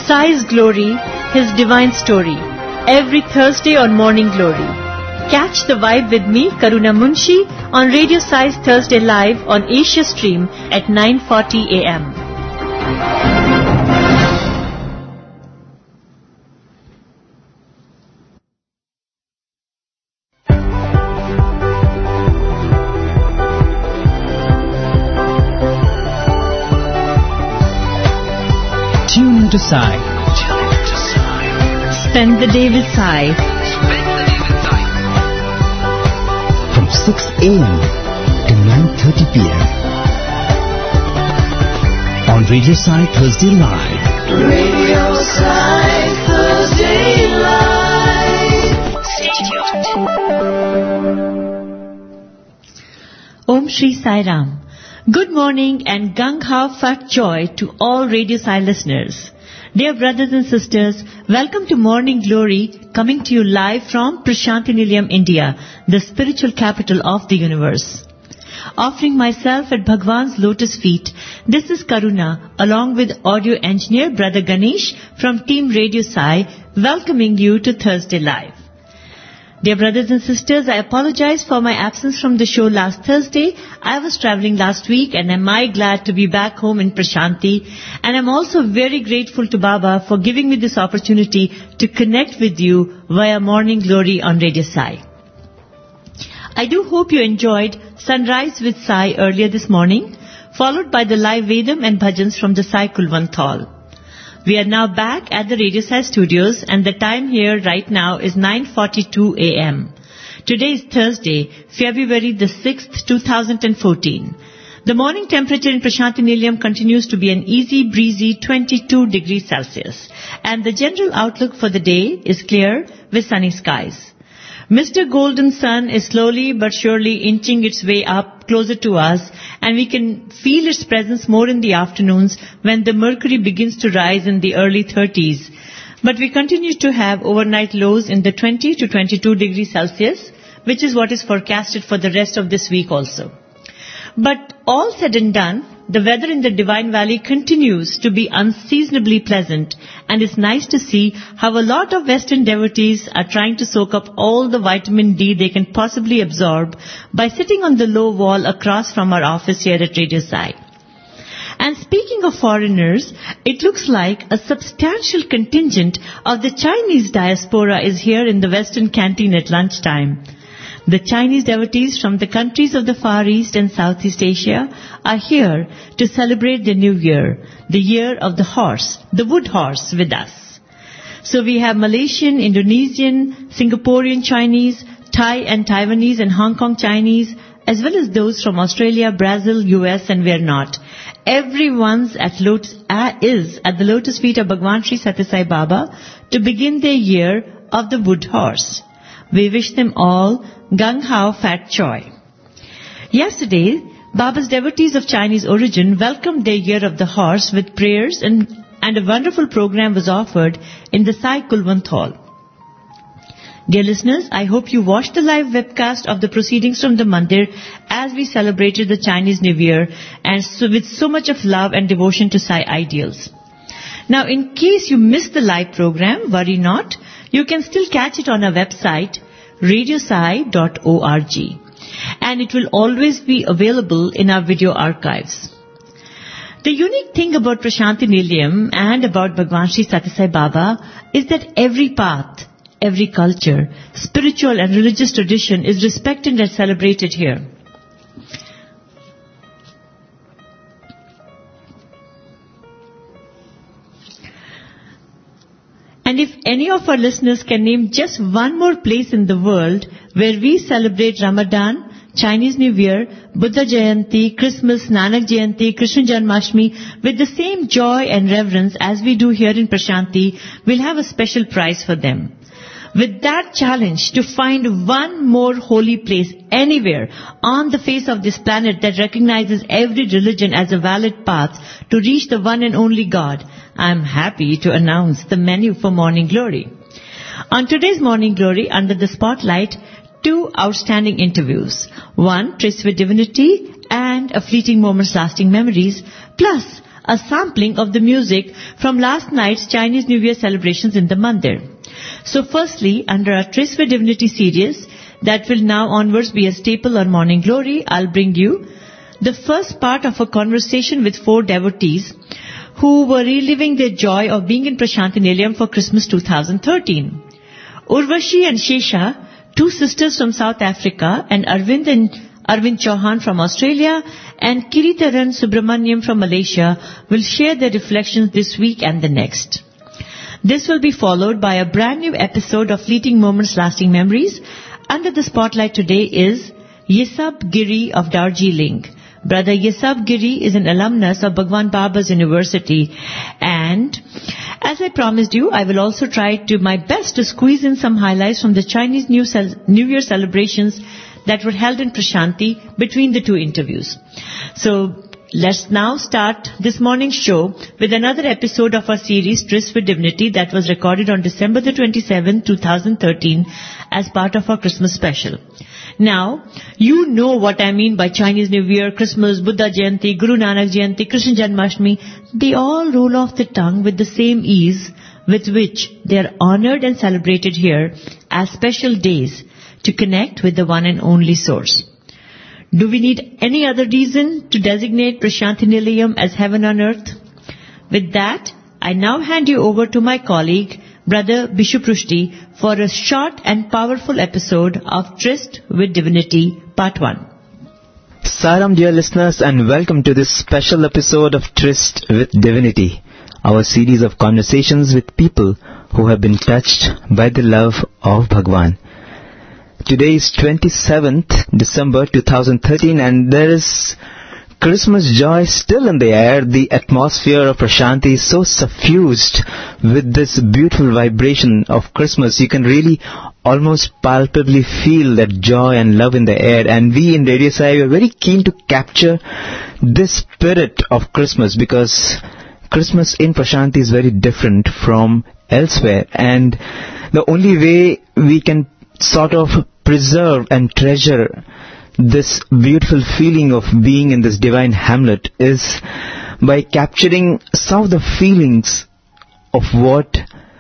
Sai's Glory, His Divine Story, every Thursday on Morning Glory. Catch the vibe with me, Karuna Munshi, on Radio Sai's Thursday Live on Asia Stream at 9:40 a.m. Tune into Sai. Spend the day with Sai. From 6 a.m. to 9:30 p.m. on Radio Sai Thursday Live. Radio Sai Thursday Live. Stay tuned. Om Shri Sai Ram. Good morning and Gang Hao Fat Joy to all Radio Sai listeners. Dear brothers and sisters, welcome to Morning Glory, coming to you live from Prashanti Nilayam, India, the spiritual capital of the universe. Offering myself at Bhagwan's lotus feet, this is Karuna, along with audio engineer Brother Ganesh from Team Radio Sai, welcoming you to Thursday Live. Dear brothers and sisters, I apologize for my absence from the show last Thursday. I was traveling last week and am glad to be back home in Prashanti. And I'm also very grateful to Baba for giving me this opportunity to connect with you via Morning Glory on Radio Sai. I do hope you enjoyed Sunrise with Sai earlier this morning, followed by the live Vedam and bhajans from the Sai Kulwant Hall. We are now back at the Radio Sai studios and the time here right now is 9:42 a.m. Today is Thursday, February the 6th, 2014. The morning temperature in Prashanti Nilayam continues to be an easy breezy 22 degrees Celsius and the general outlook for the day is clear with sunny skies. Mr. Golden Sun is slowly but surely inching its way up closer to us and we can feel its presence more in the afternoons when the mercury begins to rise in the early 30s. But we continue to have overnight lows in the 20 to 22 degrees Celsius, which is what is forecasted for the rest of this week also. But all said and done, the weather in the Divine Valley continues to be unseasonably pleasant and it's nice to see how a lot of Western devotees are trying to soak up all the vitamin D they can possibly absorb by sitting on the low wall across from our office here at Radio Sai. And speaking of foreigners, it looks like a substantial contingent of the Chinese diaspora is here in the Western canteen at lunchtime. The Chinese devotees from the countries of the Far East and Southeast Asia are here to celebrate the new year, the year of the horse, the wood horse with us. So we have Malaysian, Indonesian, Singaporean Chinese, Thai and Taiwanese and Hong Kong Chinese, as well as those from Australia, Brazil, US and where not. Everyone's is at the lotus feet of Bhagwan Sri Sathya Sai Baba to begin their year of the wood horse. We wish them all Gang Hao Fat Joy. Yesterday, Baba's devotees of Chinese origin welcomed their year of the horse with prayers and a wonderful program was offered in the Sai Kulwant Hall. Dear listeners, I hope you watched the live webcast of the proceedings from the mandir as we celebrated the Chinese New Year and with so much of love and devotion to Sai ideals. Now, in case you missed the live program, worry not. You can still catch it on our website, radiosai.org. And it will always be available in our video archives. The unique thing about Prashanti Nilayam and about Bhagwan Sri Sathya Sai Baba is that every path, every culture, spiritual and religious tradition is respected and celebrated here. And if any of our listeners can name just one more place in the world where we celebrate Ramadan, Chinese New Year, Buddha Jayanti, Christmas, Nanak Jayanti, Krishna Janmashtami with the same joy and reverence as we do here in Prashanti, we'll have a special prize for them. With that challenge to find one more holy place anywhere on the face of this planet that recognizes every religion as a valid path to reach the one and only God, I'm happy to announce the menu for Morning Glory. On today's Morning Glory, under the spotlight, two outstanding interviews. One, Trace with Divinity and A Fleeting Moment's Lasting Memories, plus a sampling of the music from last night's Chinese New Year celebrations in the Mandir. So firstly, under our Tryst with Divinity series, that will now onwards be a staple on Morning Glory, I'll bring you the first part of a conversation with 4 devotees who were reliving their joy of being in Prashanthi Nilayam for Christmas 2013. Urvashi and Shesha, 2 sisters from South Africa, and Arvind Chauhan from Australia, and Kiritaran Subramaniam from Malaysia will share their reflections this week and the next. This will be followed by a brand new episode of Fleeting Moments Lasting Memories. Under the spotlight today is Yesab Giri of Darjeeling. Brother Yesab Giri is an alumnus of Bhagwan Baba's University, and as I promised you, I will also try to my best to squeeze in some highlights from the Chinese New Year celebrations that were held in Prashanthi between the 2 interviews. So let's now start this morning's show with another episode of our series Tryst with Divinity that was recorded on December the 27th, 2013 as part of our Christmas special. Now, you know what I mean by Chinese New Year, Christmas, Buddha Jayanti, Guru Nanak Jayanti, Krishna Janmashtami. They all roll off the tongue with the same ease with which they are honored and celebrated here as special days to connect with the one and only source. Do we need any other reason to designate Prashanthi Nilayam as heaven on earth? With that, I now hand you over to my colleague, Brother Bishu Prushti, for a short and powerful episode of Tryst with Divinity, Part 1. Saram, dear listeners, and welcome to this special episode of Tryst with Divinity, our series of conversations with people who have been touched by the love of Bhagwan. Today is 27th December 2013, and there is Christmas joy still in the air. The atmosphere of Prashanthi is so suffused with this beautiful vibration of Christmas. You can really almost palpably feel that joy and love in the air. And we in Radio Sai are very keen to capture this spirit of Christmas, because Christmas in Prashanthi is very different from elsewhere. And the only way we can sort of preserve and treasure this beautiful feeling of being in this divine hamlet is by capturing some of the feelings of what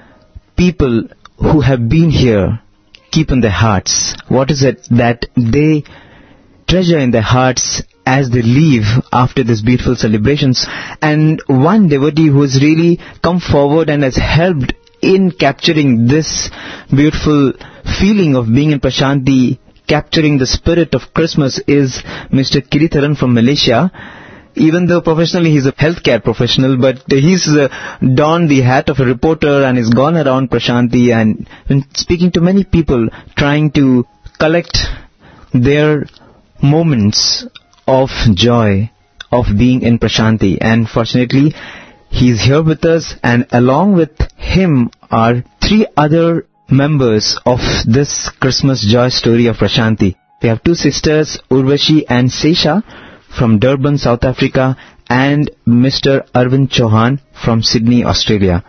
people who have been here keep in their hearts. What is it that they treasure in their hearts as they leave after these beautiful celebrations? And one devotee who has really come forward and has helped in capturing this beautiful feeling of being in Prashanthi, capturing the spirit of Christmas, is Mr. Kiritaran from Malaysia. Even though professionally he's a healthcare professional, but he's donned the hat of a reporter and has gone around Prashanthi and been speaking to many people, trying to collect their moments of joy of being in Prashanthi. And fortunately, he's here with us, and along with him are 3 other members of this Christmas joy story of Prashanthi. We have 2 sisters, Urvashi and Shesha from Durban, South Africa, and Mr. Arvind Chauhan from Sydney, Australia.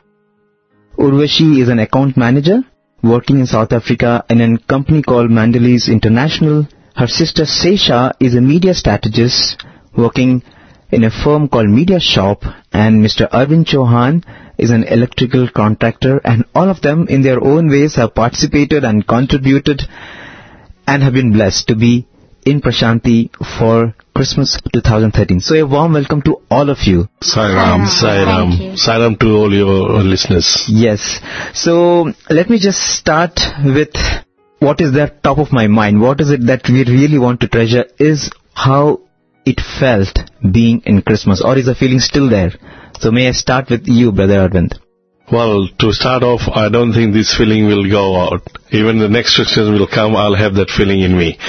Urvashi is an account manager working in South Africa in a company called Mandalese International. Her sister Shesha is a media strategist working in a firm called Media Shop, and Mr. Arvind Chauhan is an electrical contractor, and all of them in their own ways have participated and contributed and have been blessed to be in Prashanthi for Christmas 2013. So a warm welcome to all of you. Sairam, Sairam, Sairam to all your listeners. Yes. So let me just start with what is there top of my mind. What is it that we really want to treasure is how it felt being in Christmas, or is the feeling still there? So may I start with you, Brother Arvind? Well, to start off, I don't think this feeling will go out. Even the next Christmas will come, I'll have that feeling in me.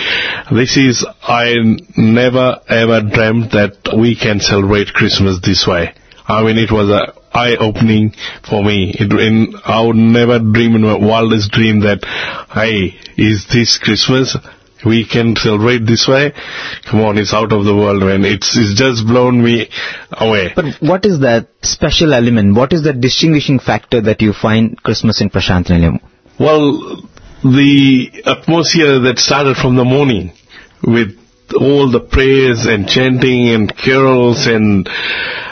I never ever dreamt that we can celebrate Christmas this way. I mean, it was an eye-opening for me. I would never dream in my wildest dream that, hey, is this Christmas? We can celebrate this way? Come on, it's out of the world, man. It's just blown me away. But what is that special element? What is that distinguishing factor that you find Christmas in Prashanthi Nilayam? Well, the atmosphere that started from the morning with all the prayers and chanting and carols and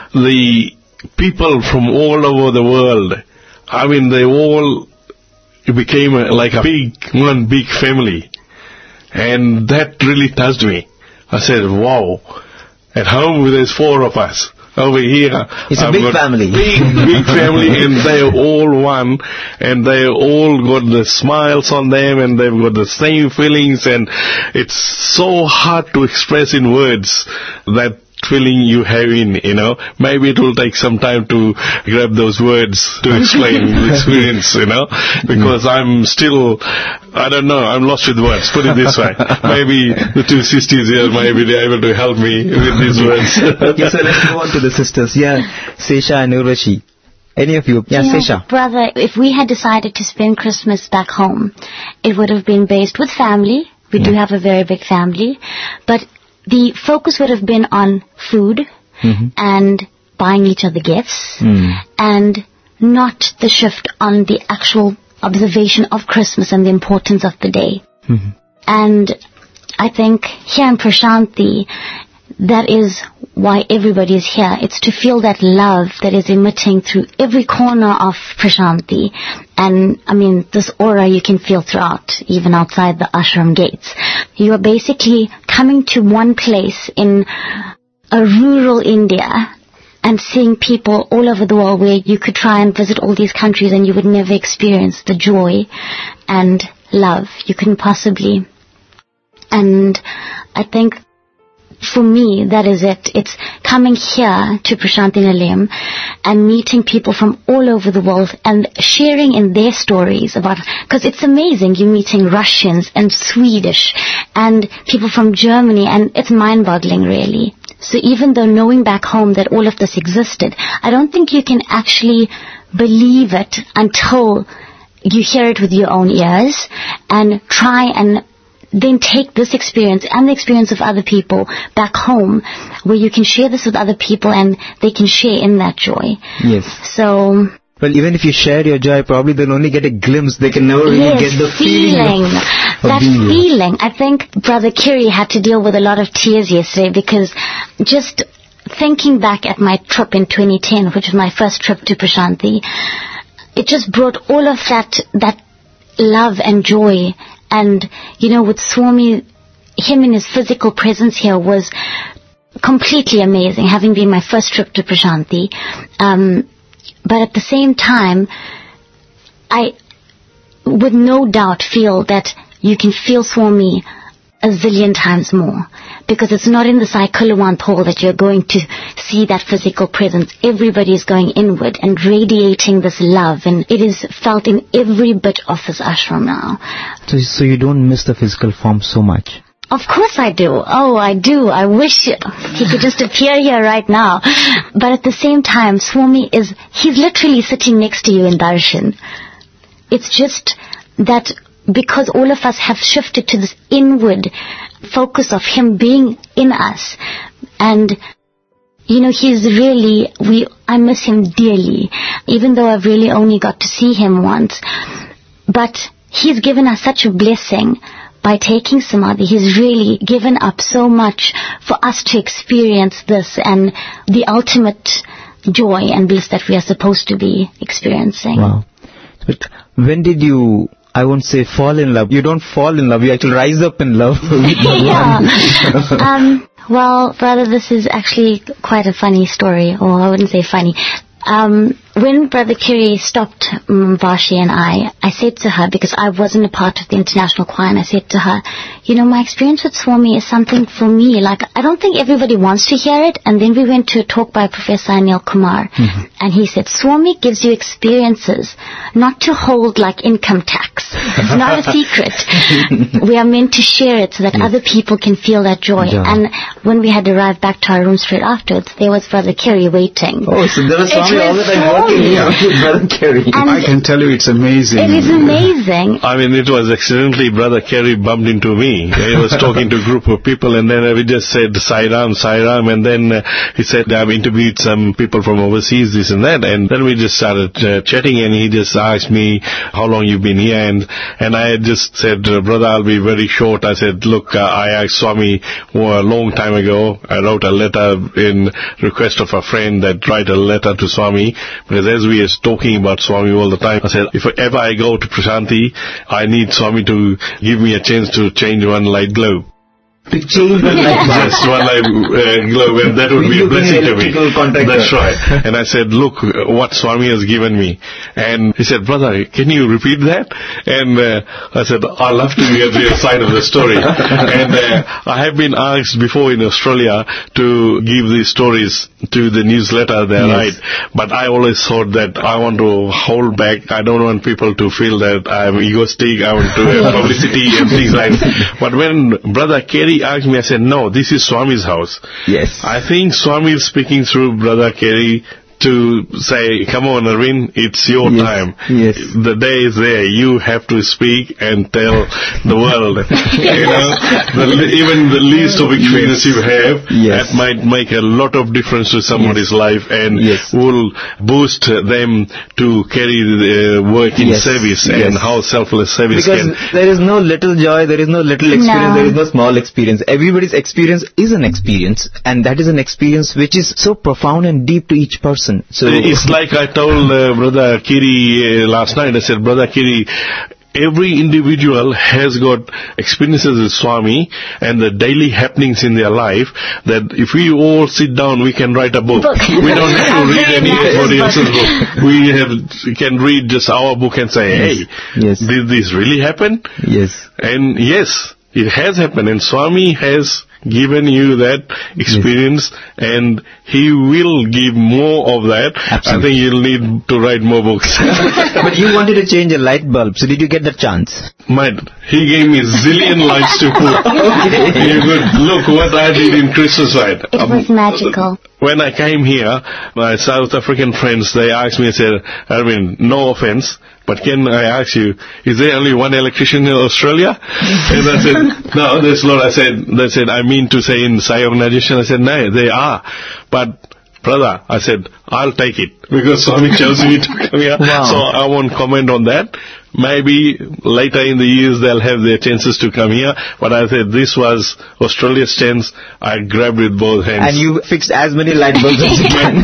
the people from all over the world, I mean, they all became like one big family. And that really touched me. I said, wow, at home there's 4 of us. Over here, it's a big family. Big family, and they're all one, and they all got the smiles on them, and they've got the same feelings, and it's so hard to express in words that feeling you have in, Maybe it will take some time to grab those words to explain the experience, because I'm still, I don't know, I'm lost with words, put it this way. Maybe the 2 sisters here, maybe they're able to help me with these words. Okay, so let's go on to the sisters. Yeah, Sesha and Urvashi. Any of you? Yeah, Sesha. Brother, if we had decided to spend Christmas back home, it would have been based with family. We do have a very big family, but the focus would have been on food and buying each other gifts and not the shift on the actual observation of Christmas and the importance of the day. And I think here in Prashanthi, that is why everybody is here. It's to feel that love that is emitting through every corner of Prashanthi. And, I mean, this aura you can feel throughout, even outside the ashram gates. You are basically coming to one place in a rural India and seeing people all over the world where you could try and visit all these countries and you would never experience the joy and love you couldn't possibly. And I think for me, that is it. It's coming here to Prashanthi Nilayam and meeting people from all over the world and sharing in their stories about, because it's amazing. You're meeting Russians and Swedish and people from Germany, and it's mind-boggling, really. So even though knowing back home that all of this existed, I don't think you can actually believe it until you hear it with your own ears and try and then take this experience and the experience of other people back home, where you can share this with other people and they can share in that joy. Yes. So, well, even if you share your joy, probably they'll only get a glimpse. They can never really get the feeling. That feeling. I think Brother Kiri had to deal with a lot of tears yesterday, because just thinking back at my trip in 2010, which was my first trip to Prashanthi, it just brought all of that love and joy. And, with Swami, him in his physical presence here was completely amazing, having been my first trip to Prashanthi. But at the same time, I would no doubt feel that you can feel Swami a zillion times more, because it's not in the Sai Kulawant hall that you're going to see that physical presence. Everybody is going inward and radiating this love, and it is felt in every bit of this ashram now. So you don't miss the physical form so much? Of course I do. Oh, I do. I wish he could just appear here right now. But at the same time, Swami he's literally sitting next to you in darshan. It's just that because all of us have shifted to this inward focus of him being in us. And, he's really, I miss him dearly, even though I've really only got to see him once. But he's given us such a blessing by taking Samadhi. He's really given up so much for us to experience this and the ultimate joy and bliss that we are supposed to be experiencing. Wow. But when did you, I won't say fall in love. You don't fall in love. You actually rise up in love. Yeah. Well, brother, this is actually quite a funny story. Or I wouldn't say funny. When Brother Kiri stopped Vashi and I said to her, because I wasn't a part of the international choir, and I said to her, my experience with Swami is something for me. Like, I don't think everybody wants to hear it. And then we went to a talk by Professor Anil Kumar. And he said, Swami gives you experiences, not to hold like income tax. It's not a secret. We are meant to share it so that other people can feel that joy. And when we had arrived back to our room straight afterwards, there was Brother Kiri waiting. Oh, so there was Swami all the time. Brother Kerry. And I can tell you it's amazing. it is amazing. I mean, it was accidentally Brother Kerry bumped into me. He was talking to a group of people, and then we just said, Sairam, Sairam, and then he said, I've interviewed some people from overseas, this and that, and then we just started chatting, and he just asked me how long you've been here, and I had just said, brother, I'll be very short. I said, look, I asked Swami a long time ago. I wrote a letter in request of a friend that write a letter to Swami, because as we are talking about Swami all the time, I said, if ever I go to Prasanthi, I need Swami to give me a chance to change one light globe. To change one light bulb. Just one light globe, and that would be a blessing to me. That's right. And I said, look what Swami has given me. And he said, brother, can you repeat that? And I said, I'd love to hear the side of the story. And I have been asked before in Australia to give these stories to the newsletter they write, but I always thought that I want to hold back. I don't want people to feel that I'm egoistic, I want to have publicity and things like that. But when Brother Kerry asked me, I said, no, this is Swami's house. Yes. I think Swami is speaking through Brother Kerry to say, come on, Arvind, it's your time. Yes. The day is there. You have to speak and tell the world. Even the least of experience you have, that might make a lot of difference to somebody's life and will boost them to carry the work in service and how selfless service because there is no little joy, there is no little experience, there is no small experience. Everybody's experience is an experience, and that is an experience which is so profound and deep to each person. So it's like I told Brother Kiri last night. I said, Brother Kiri, every individual has got experiences with Swami and the daily happenings in their life that if we all sit down, we can write a book. We don't have to read anybody else's book. We can read just our book and say, hey, did this really happen? Yes. And yes, it has happened, and Swami has given you that experience, and he will give more of that. Absolutely. I think you'll need to write more books. But you wanted to change a light bulb, so did you get that chance? He gave me zillion lights to put. You could look what I did in Christmas light. It was magical. When I came here, my South African friends, they asked me, I said, Arvind, no offense, but can I ask you, is there only one electrician in Australia? And I said, no, there's not. They said, I mean to say in Sai organization. I said, no, they are. But, brother, I said, I'll take it because Swami chose me to come here. Wow. So I won't comment on that. Maybe later in the years they'll have their chances to come here. But I said this was Australia's chance. I grabbed with both hands. And you fixed as many light bulbs as you can.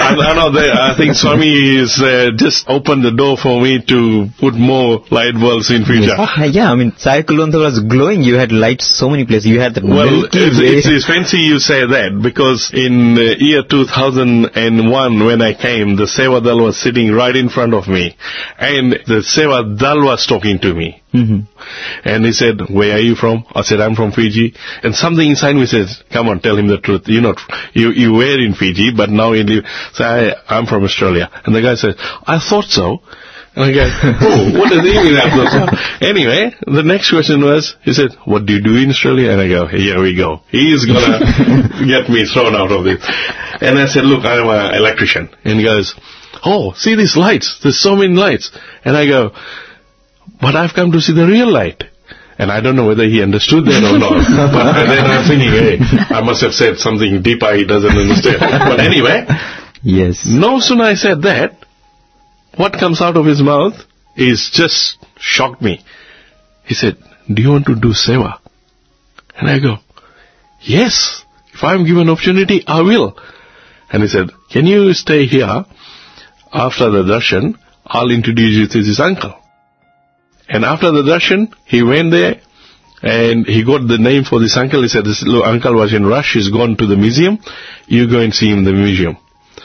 I think Swami is just opened the door for me to put more light bulbs in future. Yeah, I mean, Sai Kulwantha was glowing. You had lights so many places. You had the it's fancy you say that, because in year 2001 when I came, the Seva Dal was sitting right in front of me. And the Seva Dal was talking to me. Mm-hmm. And he said, where are you from? I said, I'm from Fiji. And something inside me says, come on, tell him the truth. You were in Fiji, but now you live. So I'm from Australia. And the guy said, I thought so. And I go, oh, what does he mean? I thought so. Anyway, the next question was, he said, what do you do in Australia? And I go, here we go. He's going to get me thrown out of this. And I said, look, I'm an electrician. And he goes, oh, see these lights. There's so many lights. And I go, but I've come to see the real light. And I don't know whether he understood that or not. But then I'm thinking, hey, I must have said something deeper he doesn't understand. But anyway, no sooner I said that, what comes out of his mouth is just shocked me. He said, do you want to do seva? And I go, yes, if I'm given opportunity, I will. And he said, can you stay here? After the darshan, I'll introduce you to this uncle. And after the darshan, he went there and he got the name for this uncle. He said, this uncle was in rush. He's gone to the museum. You go and see him in the museum.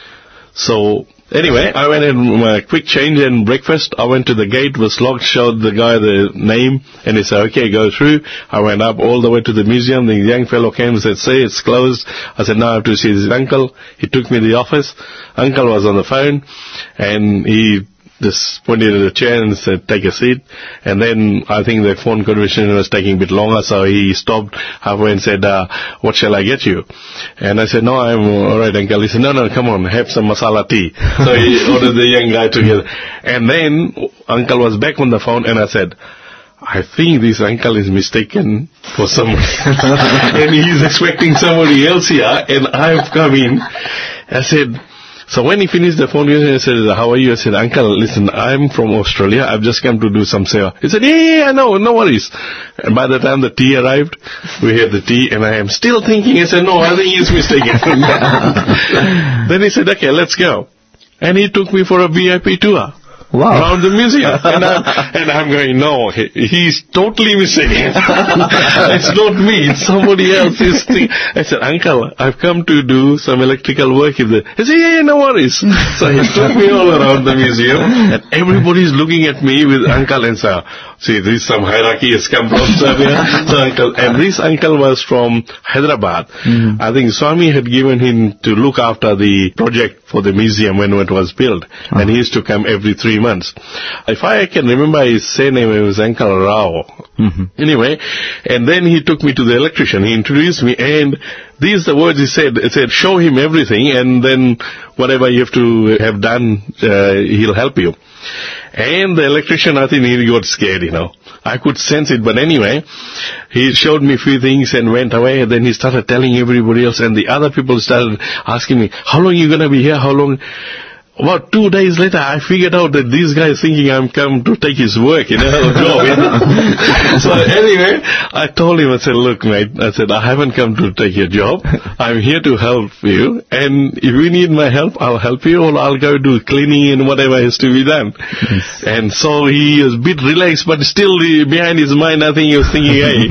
So anyway, I went in a quick change and breakfast. I went to the gate, was locked, showed the guy the name, and he said, okay, go through. I went up all the way to the museum. The young fellow came and said, say, it's closed. I said, now I have to see his uncle. He took me to the office. Uncle was on the phone, and he just pointed at the chair and said, take a seat. And then I think the phone conversation was taking a bit longer, so he stopped halfway and said, what shall I get you? And I said, no, I'm all right, uncle. He said, no, come on, have some masala tea. So he ordered the young guy together. And then uncle was back on the phone, and I said, I think this uncle is mistaken for somebody. And he's expecting somebody else here, and I've come in. I said, so when he finished the phone, I said, how are you? I said, uncle, listen, I'm from Australia. I've just come to do some seva. He said, yeah, no worries. And by the time the tea arrived, we had the tea, and I am still thinking. I said, no, I think he's mistaken. Then he said, okay, let's go. And he took me for a VIP tour. Wow. Around the museum. And I'm going, no, he's totally mistaken. It's not me, it's somebody else. I said, uncle, I've come to do some electrical work. He said, yeah, no worries. So he took me all around the museum, and everybody's looking at me with uncle and say, see, this is some hierarchy has come from Serbia. So uncle, and this uncle was from Hyderabad. I think Swami had given him to look after the project for the museum when it was built. And he used to come every 3 months. If I can remember his surname, it was Uncle Rao. Anyway, and then he took me to the electrician. He introduced me, and these are the words he said. He said, show him everything, and then whatever you have to have done, he'll help you. And the electrician, I think he got scared, I could sense it, but anyway, he showed me a few things and went away, and then he started telling everybody else, and the other people started asking me, how long are you going to be here? How long? About 2 days later, I figured out that this guy is thinking I'm come to take his work, job. So anyway, I told him, I said, look, mate, I said, I haven't come to take your job. I'm here to help you. And if you need my help, I'll help you, or I'll go do cleaning and whatever has to be done. Yes. And so he was a bit relaxed, but still behind his mind, I think he was thinking, hey,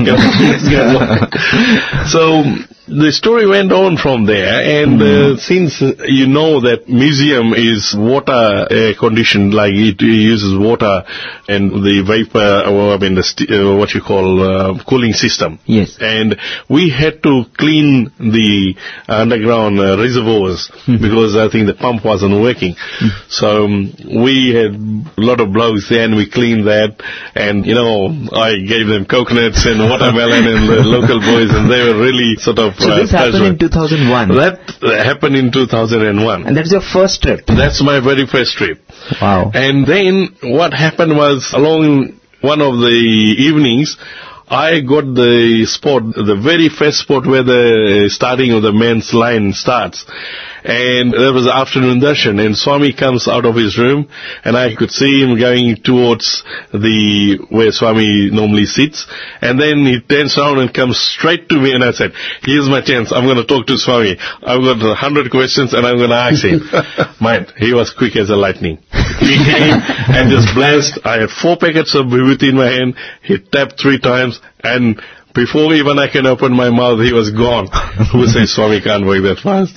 So the story went on from there, and since you know that museum is water conditioned, like it uses water and the vapor, what you call cooling system. Yes. And we had to clean the underground reservoirs because I think the pump wasn't working. So we had a lot of blokes there, and we cleaned that, and I gave them coconuts and watermelon and the local boys, and they were really sort of... So this happened in 2001? That happened in 2001. And that's your first trip? That's my very first trip. Wow. And then what happened was, along one of the evenings, I got the spot, the very first spot where the starting of the men's line starts. And there was afternoon darshan, and Swami comes out of his room, and I could see him going towards where Swami normally sits, and then he turns around and comes straight to me, and I said, here's my chance, I'm going to talk to Swami. I've got 100 questions, and I'm going to ask him. Mate, he was quick as a lightning. He came and just blessed. I had 4 packets of vibhuti in my hand. He tapped 3 times, and before even I can open my mouth, he was gone. Who says Swami can't work that fast?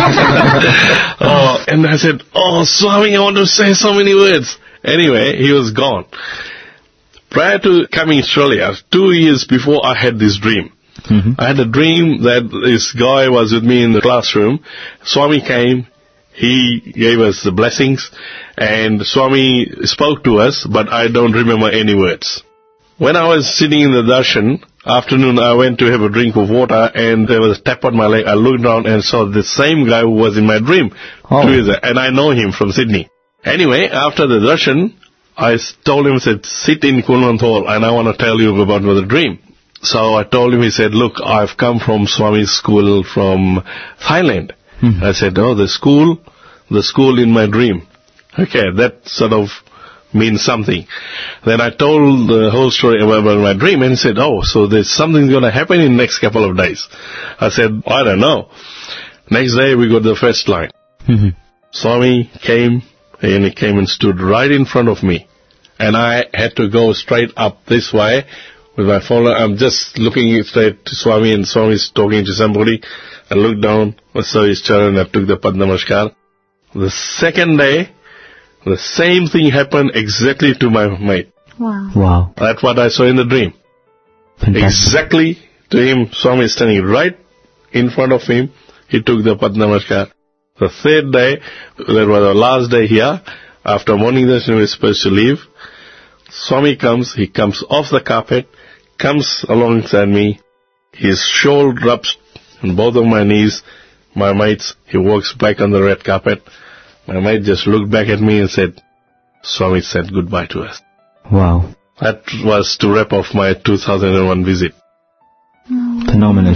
And I said, Swami, I want to say so many words. Anyway, he was gone. Prior to coming to Australia, 2 years before, I had this dream. I had a dream that this guy was with me in the classroom. Swami came. He gave us the blessings, and Swami spoke to us, but I don't remember any words. When I was sitting in the darshan, afternoon, I went to have a drink of water, and there was a tap on my leg. I looked down and saw the same guy who was in my dream 2 years ago, and I know him from Sydney. Anyway, after the darshan, I told him, I said, sit in Kunwant Hall, and I want to tell you about the dream. So I told him, he said, look, I've come from Swami's school from Thailand. I said, the school in my dream. Okay, that sort of means something. Then I told the whole story about my dream, and he said, so there's something going to happen in the next couple of days. I said, I don't know. Next day we got the first line. Swami came, and he came and stood right in front of me. And I had to go straight up this way with my phone. I'm just looking straight to Swami, and Swami's talking to somebody. I looked down, I saw his charan, I took the Pad Namaskar. The second day, the same thing happened exactly to my mate. Wow. That's what I saw in the dream. Fantastic. Exactly to him, Swami is standing right in front of him. He took the Pad Namaskar. The third day, that was the last day here, After morning darshan, we're supposed to leave. Swami comes, he comes off the carpet, comes alongside me, his shoulder rubs on both of my knees, my mates, he walks back on the red carpet. My mate just looked back at me and said, Swami said goodbye to us. Wow. That was to wrap off my 2001 visit. Phenomenal.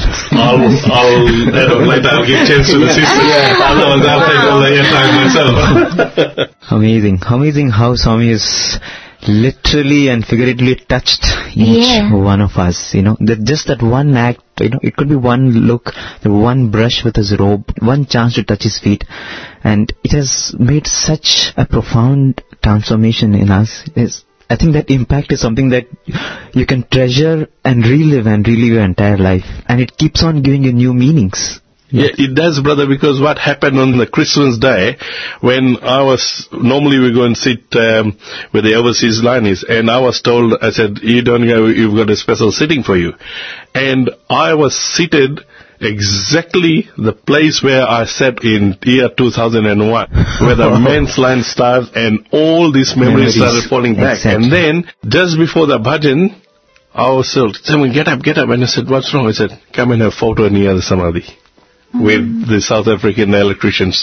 I'll give chance to the sister. Otherwise I'll take all the airtime myself. Amazing how Swami has literally and figuratively touched each one of us. That one act, it could be one look, one brush with his robe, one chance to touch his feet, and it has made such a profound transformation in us. I think that impact is something that you can treasure and relive your entire life, and it keeps on giving you new meanings. Yeah, it does, brother, because what happened on the Christmas day, when normally we go and sit where the overseas line is, and I was told, I said, you don't go, you've got a special sitting for you. And I was seated exactly the place where I sat in year 2001, where the men's line started and all these memories started falling back. Exactly. And then, just before the bhajan, I was told, someone get up. And I said, what's wrong? I said, come and have a photo near the Samadhi. With the South African electricians.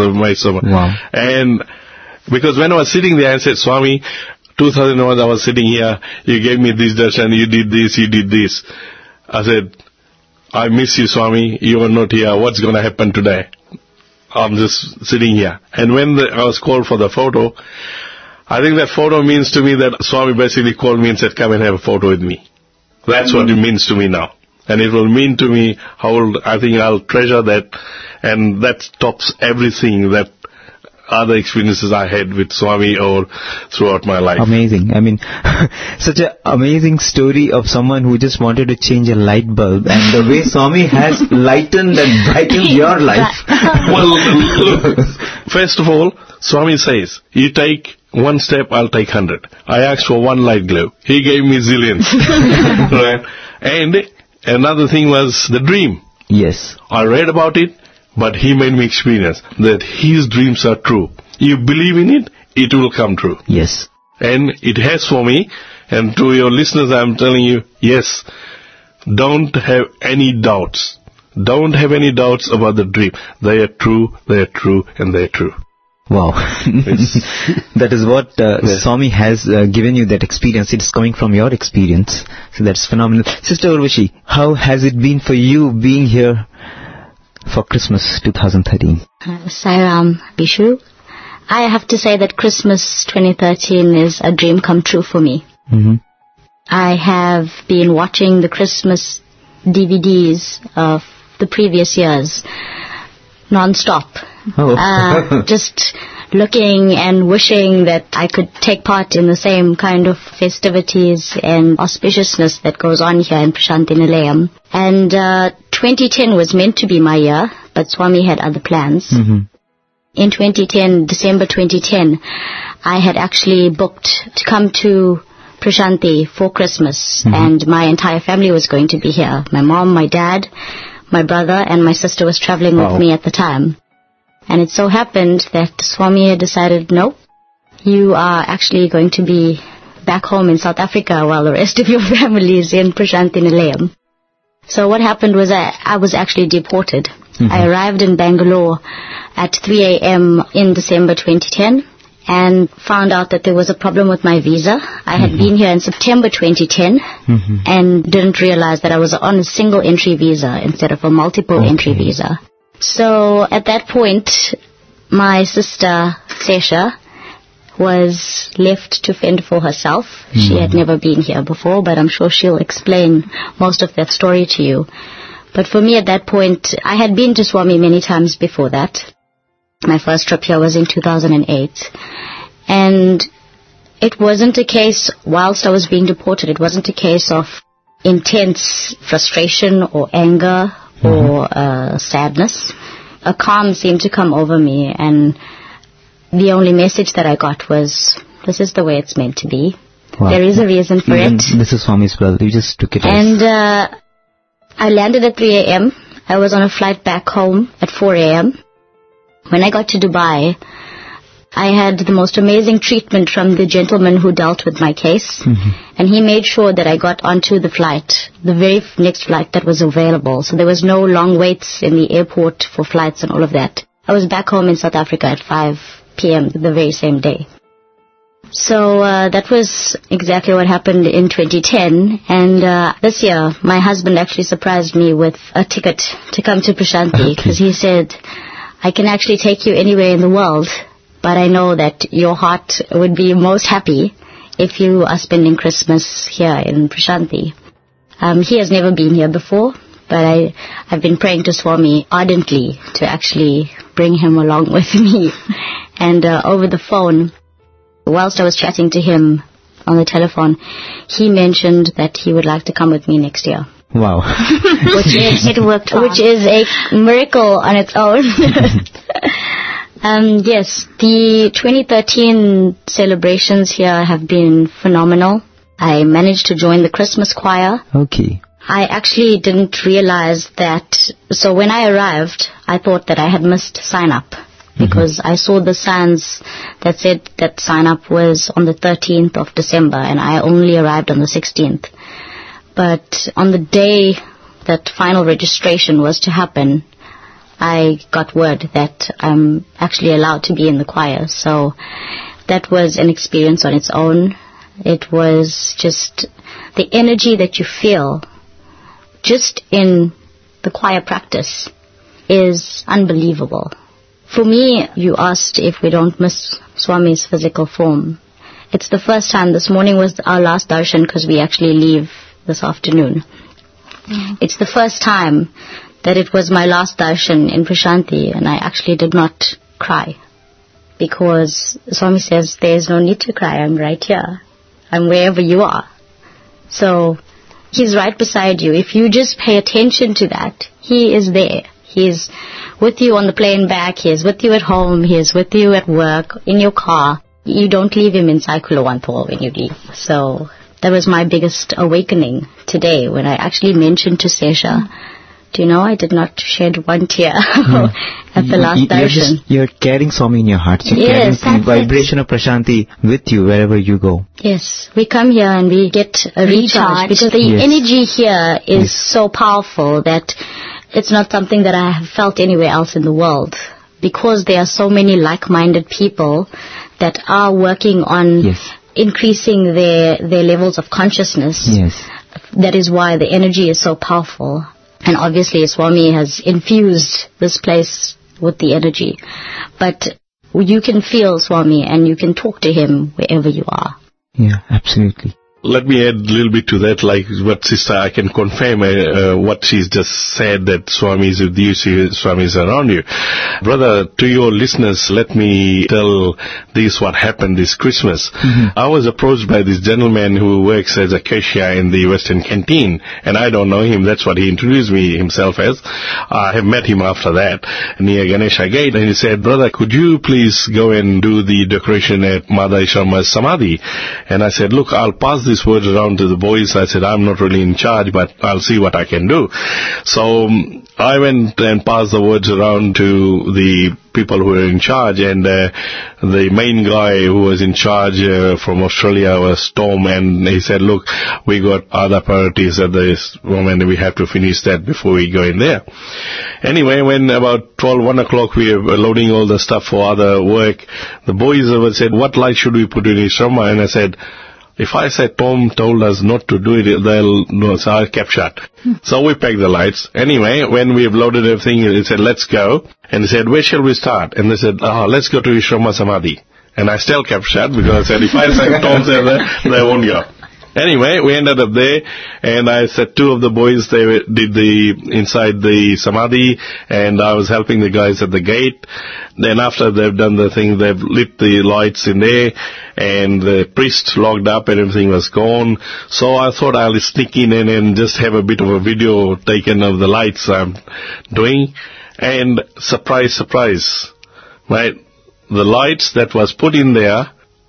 Wow. And because when I was sitting there, I said, Swami, 2001 I was sitting here, you gave me this darshan, you did this. I said, I miss you, Swami, you are not here, what's going to happen today? I'm just sitting here. And when I was called for the photo, I think that photo means to me that Swami basically called me and said, come and have a photo with me. That's what it means to me now. And it will mean to me I think I'll treasure that, and that tops everything that other experiences I had with Swami or throughout my life. Amazing. I mean, such an amazing story of someone who just wanted to change a light bulb, and the way Swami has lightened and brightened your life. Well, look, first of all, Swami says, you take one step, I'll take 100. I asked for one light globe. He gave me zillions. Right? And another thing was the dream. Yes. I read about it, but he made me experience that his dreams are true. You believe in it, it will come true. Yes. And it has for me, and to your listeners I'm telling you, yes, don't have any doubts. Don't have any doubts about the dream. They are true, and they are true. Wow. That is what Swami has given you, that experience. It's coming from your experience. So that's phenomenal. Sister Urvashi, how has it been for you being here for Christmas 2013? Sairam Bishu. I have to say that Christmas 2013 is a dream come true for me. Mm-hmm. I have been watching the Christmas DVDs of the previous years non-stop. Oh. Just looking and wishing that I could take part in the same kind of festivities and auspiciousness that goes on here in Prashanthi Nilayam. And 2010 was meant to be my year, but Swami had other plans. Mm-hmm. In 2010, December 2010, I had actually booked to come to Prashanthi for Christmas, and my entire family was going to be here. My mom, my dad, my brother, and my sister was traveling with me at the time. And it so happened that Swami had decided, no, you are actually going to be back home in South Africa while the rest of your family is in Prashanthi Nilayam. So what happened was I was actually deported. I arrived in Bangalore at 3 a.m. in December 2010 and found out that there was a problem with my visa. I had been here in September 2010 and didn't realize that I was on a single entry visa instead of a multiple entry visa. So at that point, my sister, Sesha, was left to fend for herself. She had never been here before, but I'm sure she'll explain most of that story to you. But for me at that point, I had been to Swami many times before that. My first trip here was in 2008. And it wasn't a case, whilst I was being deported, it wasn't a case of intense frustration or anger or sadness. A calm seemed to come over me, and the only message that I got was, this is the way it's meant to be. Wow. There is a reason for it. This is Swami's brother. You just took it and I landed at 3 a.m. I was on a flight back home at 4 a.m. When I got to Dubai, I had the most amazing treatment from the gentleman who dealt with my case. And he made sure that I got onto the flight, the very next flight that was available. So there was no long waits in the airport for flights and all of that. I was back home in South Africa at 5 p.m. the very same day. So that was exactly what happened in 2010. And this year, my husband actually surprised me with a ticket to come to Prashanthi, because he said, I can actually take you anywhere in the world, but I know that your heart would be most happy if you are spending Christmas here in Prashanthi. He has never been here before, but I've been praying to Swami ardently to actually bring him along with me. And over the phone, whilst I was chatting to him on the telephone, he mentioned that he would like to come with me next year. Wow. It worked out. Which is a miracle on its own. Yes, the 2013 celebrations here have been phenomenal. I managed to join the Christmas choir. Okay. I actually didn't realize that. So when I arrived, I thought that I had missed sign up, because I saw the signs that said that sign up was on the 13th of December, and I only arrived on the 16th. But on the day that final registration was to happen, I got word that I'm actually allowed to be in the choir. So that was an experience on its own. It was just the energy that you feel just in the choir practice is unbelievable. For me, you asked if we don't miss Swami's physical form. It's the first time. This morning was our last darshan, because we actually leave this afternoon. It's the first time that it was my last darshan in Prashanthi, and I actually did not cry, because Swami says there's no need to cry. I'm right here. I'm wherever you are. So he's right beside you. If you just pay attention to that, he is there. He is with you on the plane back. He is with you at home. He is with you at work, in your car. You don't leave him in Saikulawanto when you leave. So that was my biggest awakening today, when I actually mentioned to Sesha, do you know, I did not shed one tear at the last darshan. You're carrying Swami in your heart. You're carrying the vibration of Prashanthi with you wherever you go. Yes, we come here and we get a recharge, because the energy here is so powerful that it's not something that I have felt anywhere else in the world, because there are so many like-minded people that are working on increasing their levels of consciousness. That is why the energy is so powerful. And obviously Swami has infused this place with the energy. But you can feel Swami and you can talk to him wherever you are. Yeah, absolutely. Let me add a little bit to that, like what sister, I can confirm what she's just said, that Swami is with you, Swami is around you. Brother, to your listeners, let me tell this what happened this Christmas. I was approached by this gentleman who works as a cashier in the Western Canteen, and I don't know him. That's what he introduced me himself as. I have met him after that near Ganesha Gate, and he said, brother, could you please go and do the decoration at Mother Sharma's Samadhi? And I said, look, I'll pass this word around to the boys. I said, I'm not really in charge, but I'll see what I can do. So I went and passed the words around to the people who were in charge, and the main guy who was in charge from Australia was Tom, and he said, look, we got other priorities at this moment, we have to finish that before we go in there. Anyway, when about 1 o'clock we were loading all the stuff for other work, the boys said, what light should we put in Ishrama? And I said, if I said Tom told us not to do it, they'll know, so I kept shut. So we packed the lights. Anyway, when we have loaded everything, he said, let's go. And he said, where shall we start? And they said, let's go to Ishrama Samadhi. And I still kept shut, because I said, if I said Tom said that, they won't go. Anyway, we ended up there, and I said 2 of the boys, they did inside the Samadhi, and I was helping the guys at the gate. Then after they've done the thing, they've lit the lights in there, and the priest locked up and everything was gone. So I thought I'll sneak in and just have a bit of a video taken of the lights I'm doing. And surprise, surprise, right? The lights that was put in there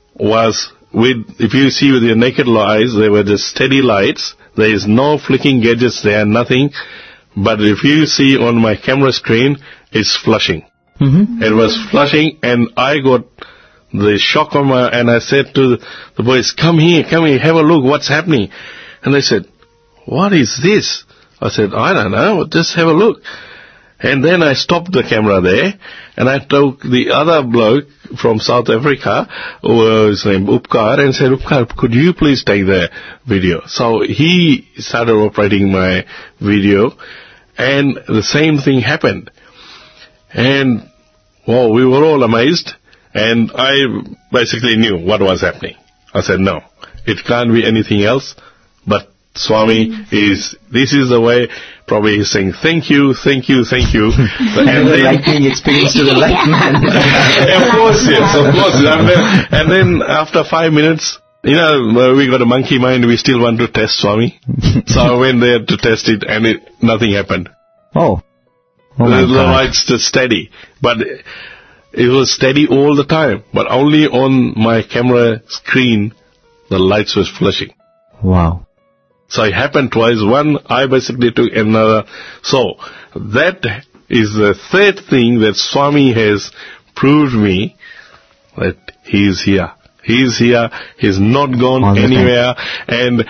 was if you see with your naked eyes, they were just steady lights. There is no flicking gadgets there, nothing. But if you see on my camera screen, it's flashing. It was flashing, and I got the shock of my, and I said to the boys, come here, have a look, what's happening? And they said, what is this? I said, I don't know, just have a look. And then I stopped the camera there, and I took the other bloke from South Africa, who was named Upkar, and said, Upkar, could you please take the video? So he started operating my video, and the same thing happened. And, well, we were all amazed, and I basically knew what was happening. I said, no, it can't be anything else, but Swami this is the way, probably he's saying, thank you. And the lightning experience to the light man. Of course, yes, of course. And then after 5 minutes, we got a monkey mind, we still want to test Swami. So I went there to test it, and nothing happened. Oh the light's just steady. But it was steady all the time. But only on my camera screen, the lights was flashing. Wow. So it happened twice. One, I basically took another. So that is the third thing that Swami has proved me, that he is here. He is here. He's not gone anywhere. And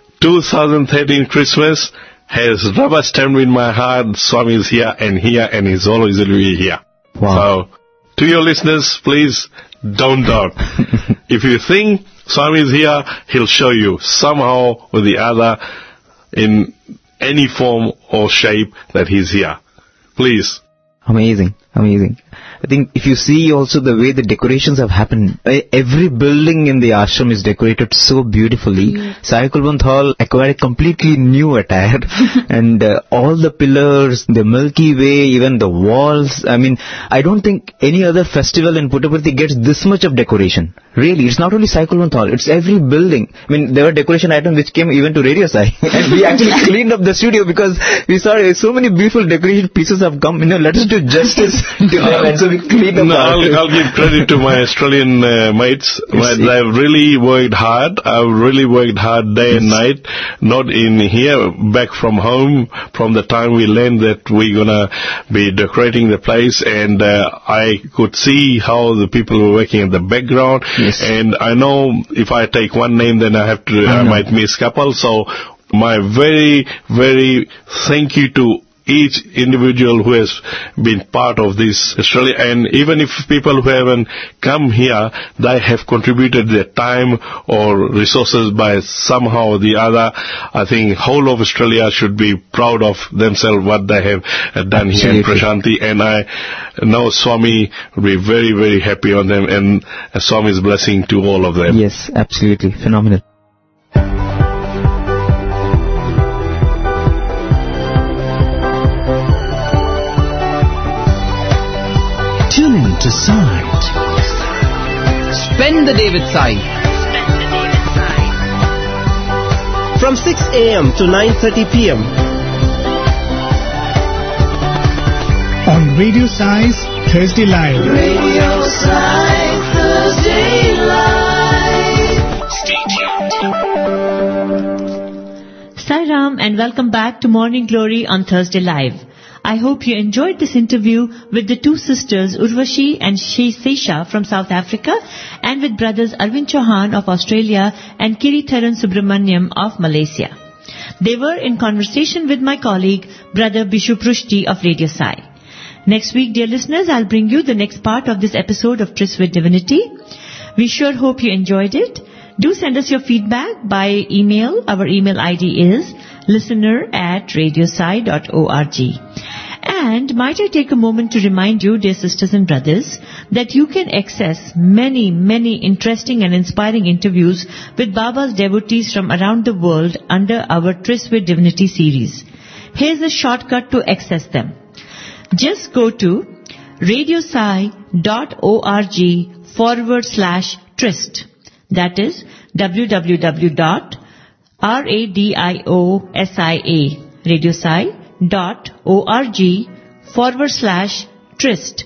2013 Christmas has rubber stamped in my heart. Swami is here, and he's always will be here. Wow. So to your listeners, please don't doubt. If you think Swami is here, he'll show you somehow or the other, in any form or shape, that he's here. Please. Amazing. I think if you see also the way the decorations have happened, every building in the ashram is decorated so beautifully. Sai Kulwant Hall acquired a completely new attire. And all the pillars, the Milky Way, even the walls. I mean, I don't think any other festival in Puttaparthi gets this much of decoration. Really, it's not only Sai Kulwant Hall, it's every building. I mean, there were decoration items which came even to Radio Sai. And we actually cleaned up the studio because we saw so many beautiful decoration pieces have come. Let us do justice to them. And so we cleaned up. No, I'll give credit to my Australian mates. They've really worked hard. I've really worked hard day and night. Not in here, back from home, from the time we learned that we're going to be decorating the place. And I could see how the people were working in the background. Yes. And I know if I take one name, then I might miss a couple. So my very, very thank you to each individual who has been part of this Australia. And even if people who haven't come here, they have contributed their time or resources by somehow or the other. I think whole of Australia should be proud of themselves, what they have done here in Prashanti. And I know Swami will be very, very happy on them, and Swami's blessing to all of them. Yes, absolutely. Phenomenal. Tune in to Sai. Spend the day with Sai. From 6 a.m. to 9:30 p.m. on Radio Sai's Thursday Live. Radio Sai Thursday Live. Stay tuned. Sai Ram, and welcome back to Morning Glory on Thursday Live. I hope you enjoyed this interview with the two sisters Urvashi and Sesha from South Africa, and with brothers Arvind Chauhan of Australia and Kiritharan Subramaniam of Malaysia. They were in conversation with my colleague, Brother Bishu Prushti of Radio Sai. Next week, dear listeners, I'll bring you the next part of this episode of Tryst with Divinity. We sure hope you enjoyed it. Do send us your feedback by email. Our email ID is listener@radiosai.org. And might I take a moment to remind you, dear sisters and brothers, that you can access many, many interesting and inspiring interviews with Baba's devotees from around the world under our Tryst with Divinity series. Here's a shortcut to access them. Just go to radiosai.org/tryst. That is radiosai.org/tryst.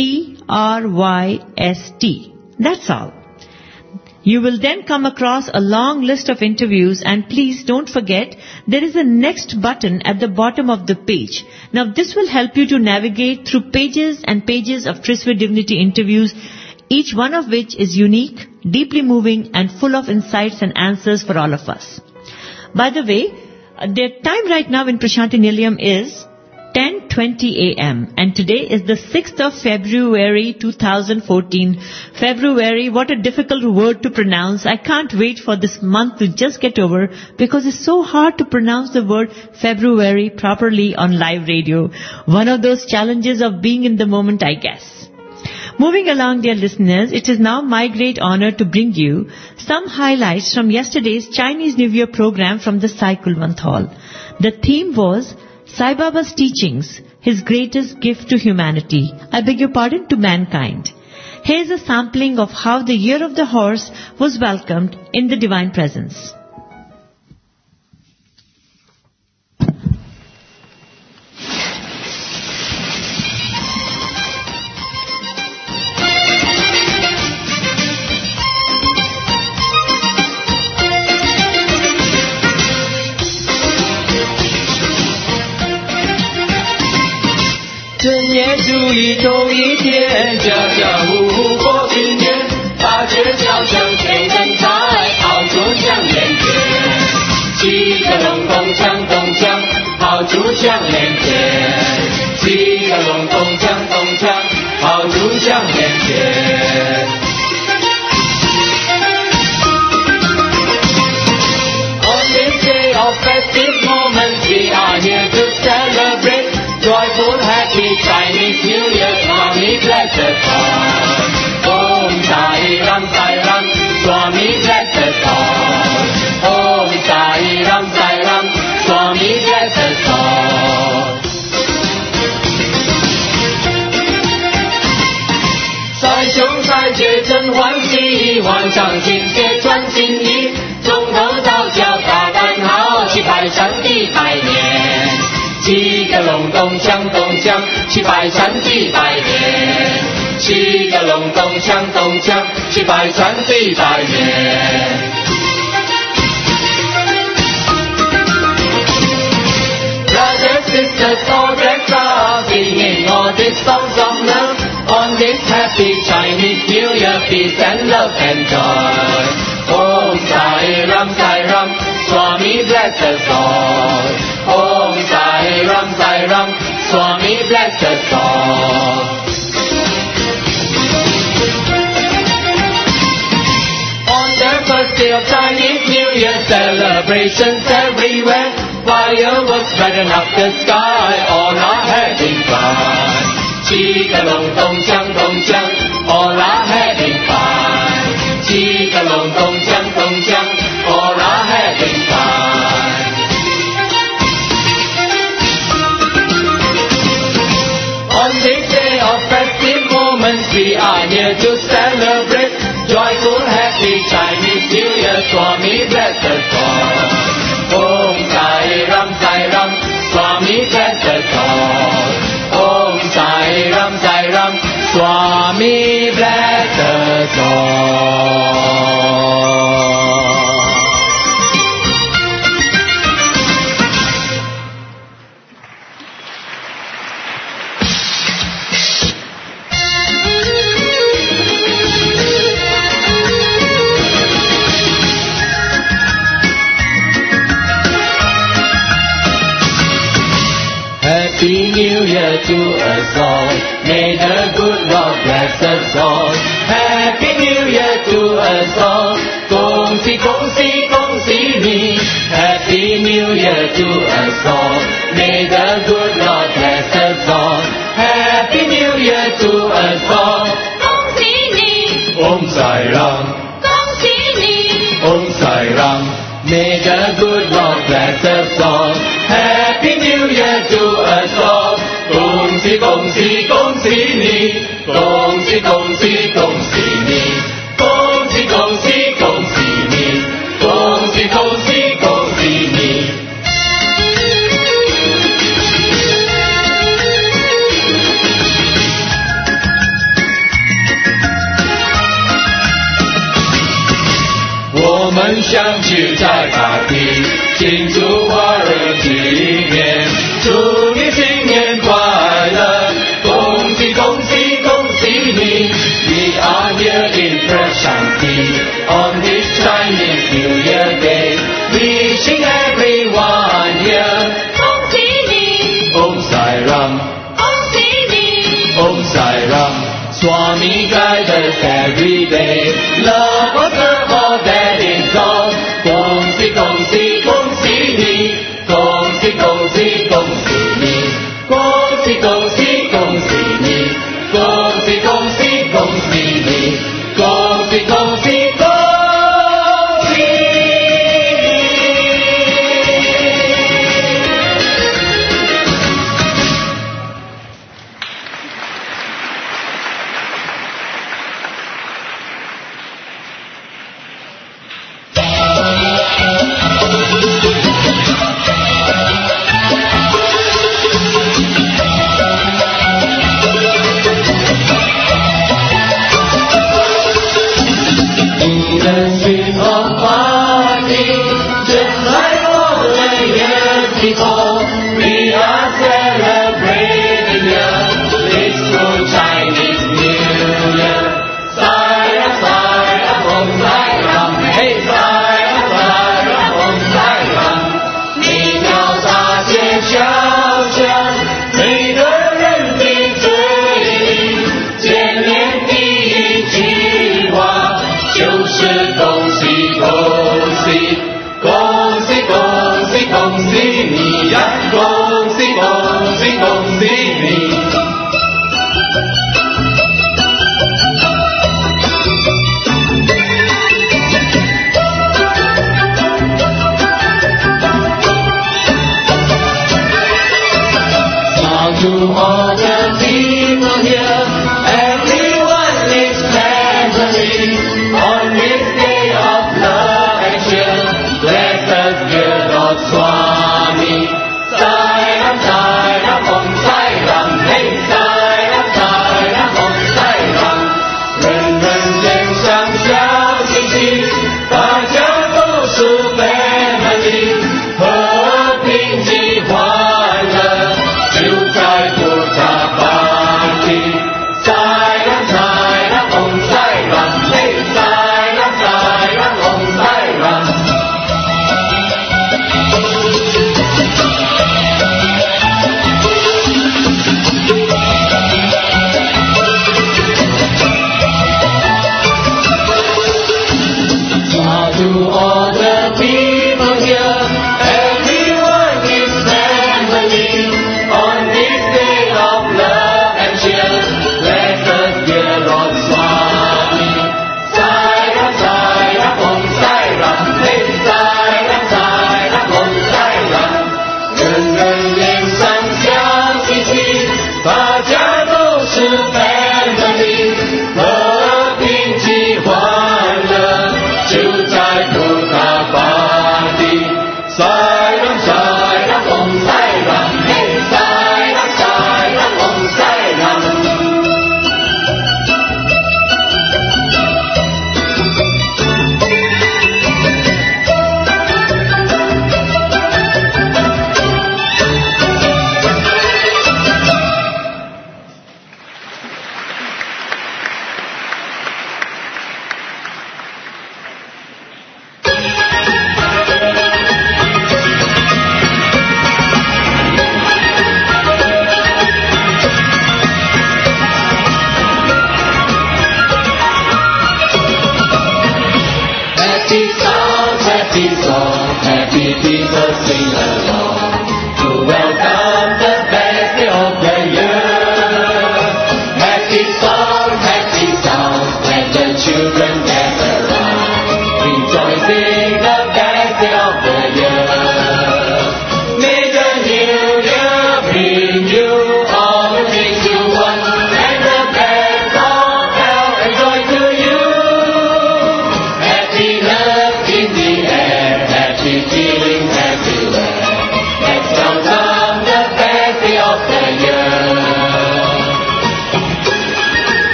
TRYST. That's all. You will then come across a long list of interviews, and please don't forget there is a next button at the bottom of the page. Now this will help you to navigate through pages and pages of Tryst with Divinity interviews each one of which is unique, deeply moving and full of insights and answers for all of us. By the way, the time right now in Prasanthi Nilayam is 10:20 a.m. and today is the 6th of February 2014. February, what a difficult word to pronounce. I can't wait for this month to just get over because it's so hard to pronounce the word February properly on live radio. One of those challenges of being in the moment, I guess. Moving along, dear listeners, it is now my great honor to bring you some highlights from yesterday's Chinese New Year program from the Sai Kulwant Hall. The theme was Sai Baba's teachings, his greatest gift to humanity. I beg your pardon, to mankind. Here's a sampling of how the Year of the Horse was welcomed in the Divine Presence. 初一头一天，家家户户过新年，八节笑声添灯彩，好烛香连天。七个隆咚锵咚锵，好烛香连天。七个隆咚锵咚锵，好烛香连天。On this day of festive moments, we are here to celebrate. Joyful, happy Chinese New Year, Swami bless us all. Om Sai Ram, Swami bless us all. Om Sai Ram, Swami bless us all. 赛兄赛姐真欢喜，换上新鞋穿新衣，从头到脚打扮好，去拜山地拜年。七个隆咚锵咚锵，去拜山地拜年。七个隆咚锵咚锵，去拜山地拜年。Brothers, sisters, all dressed up, singing all these songs of love. On this happy Chinese New Year, peace and love and joy. Om Sai Ram, Swami bless us all. Om Sai Ram, Swami bless us all. On the first day of Chinese New Year, celebrations everywhere. Fireworks brighten up the sky, all are having fun. 七个隆咚锵咚锵， all are having fun. 七个隆咚锵咚锵， all are having fun. On this day of festive moments, we are here to celebrate. Joyful, happy Chinese New Year, Swami bless us all. Om Sai Ram, Swami bless us all. Om Sai Ram, Swami bless us all. Happy New Year to us all. May the good Lord bless us all. Happy New Year to us all. 恭喜恭喜恭喜你。Happy New Year to us all. May the good Lord bless us all. Happy New Year to us all. 恭喜你。Om Sai Ram. 恭喜你。Om Sai Ram. May the good Lord bless us all. Happy New Year to us all. 恭喜恭喜恭喜你，恭喜恭喜恭喜你，恭喜恭喜恭喜你，恭喜恭喜恭喜你。我们相聚在party，庆祝华人纪念，祝你新年快乐，恭喜恭喜恭喜你！We are here happy on this Chinese New Year Day. Wishing everyone here. Om Sai Ram. Om Sai Ram. Swami guide us every day. Love us serve all that is all. Gong Si Gong Si Gong Si Ni. Gong Si Gong Si Gong Si Ni. Gong Si Gong Si Gong Si Ni. Gong Si Gong Si Gong Si Ni. Gong Si Gong Si Gong Si Ni.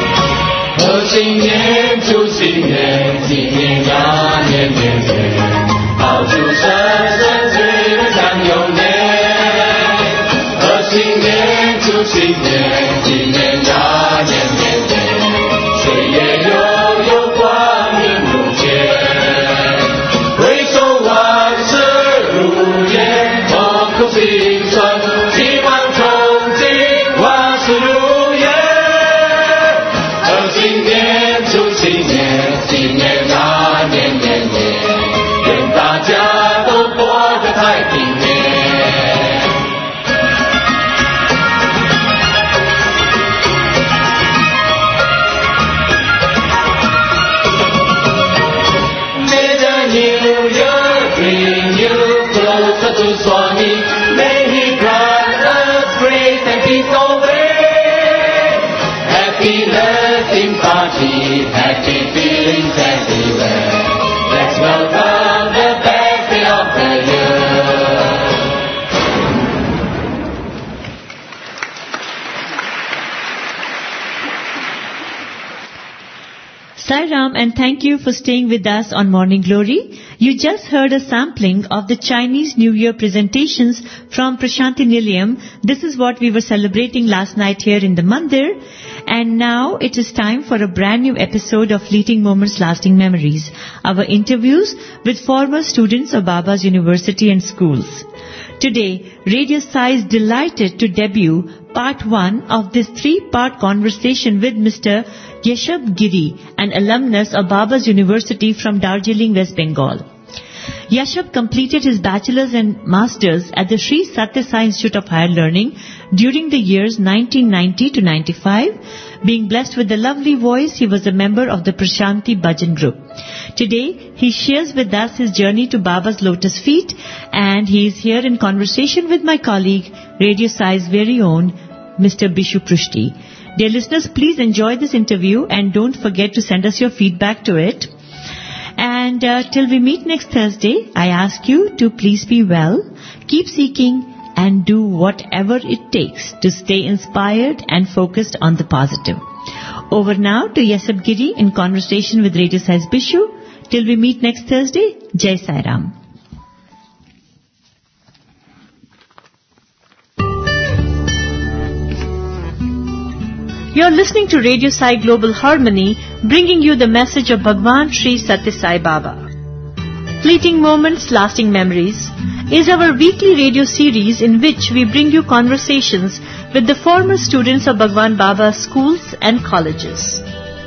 新年祝新年，新年呀年年年。 祝生生世世常有年，贺新年，祝新年，今年呀年年年，岁月悠悠，光阴如箭，回首万事如烟，痛苦心酸，希望憧憬，万事如愿，贺新年，祝新年，今年呀年年年，愿大家都过得太平年。May the new year bring you closer to Swami. May he grant us grace and peace always. Happiness in party, happy feelings everywhere. Let's welcome the best day of the year. Sai Ram, and thank you for staying with us on Morning Glory. You just heard a sampling of the Chinese New Year presentations from Prashanti Nilayam. This is what we were celebrating last night here in the Mandir. And now it is time for a brand new episode of Fleeting Moments, Lasting Memories. Our interviews with former students of Baba's University and schools. Today, Radio Sai is delighted to debut part 1 of this 3-part conversation with Mr. Yashab Giri, an alumnus of Baba's University from Darjeeling, West Bengal. Yashab completed his bachelor's and master's at the Sri Satya Sai Institute of Higher Learning during the years 1990 to 95. Being blessed with a lovely voice, he was a member of the Prashanti Bhajan group. Today, he shares with us his journey to Baba's lotus feet, and he is here in conversation with my colleague, Radio Sai's very own, Mr. Bishu Prushti. Dear listeners, please enjoy this interview and don't forget to send us your feedback to it. And till we meet next Thursday, I ask you to please be well, keep seeking, and do whatever it takes to stay inspired and focused on the positive. Over now to Yashab Giri in conversation with Radio Sai's Bishu. Till we meet next Thursday, Jai Sai Ram. You're listening to Radio Sai Global Harmony, bringing you the message of Bhagwan Sri Satya Sai Baba. Fleeting Moments, Lasting Memories is our weekly radio series in which we bring you conversations with the former students of Bhagwan Baba's schools and colleges.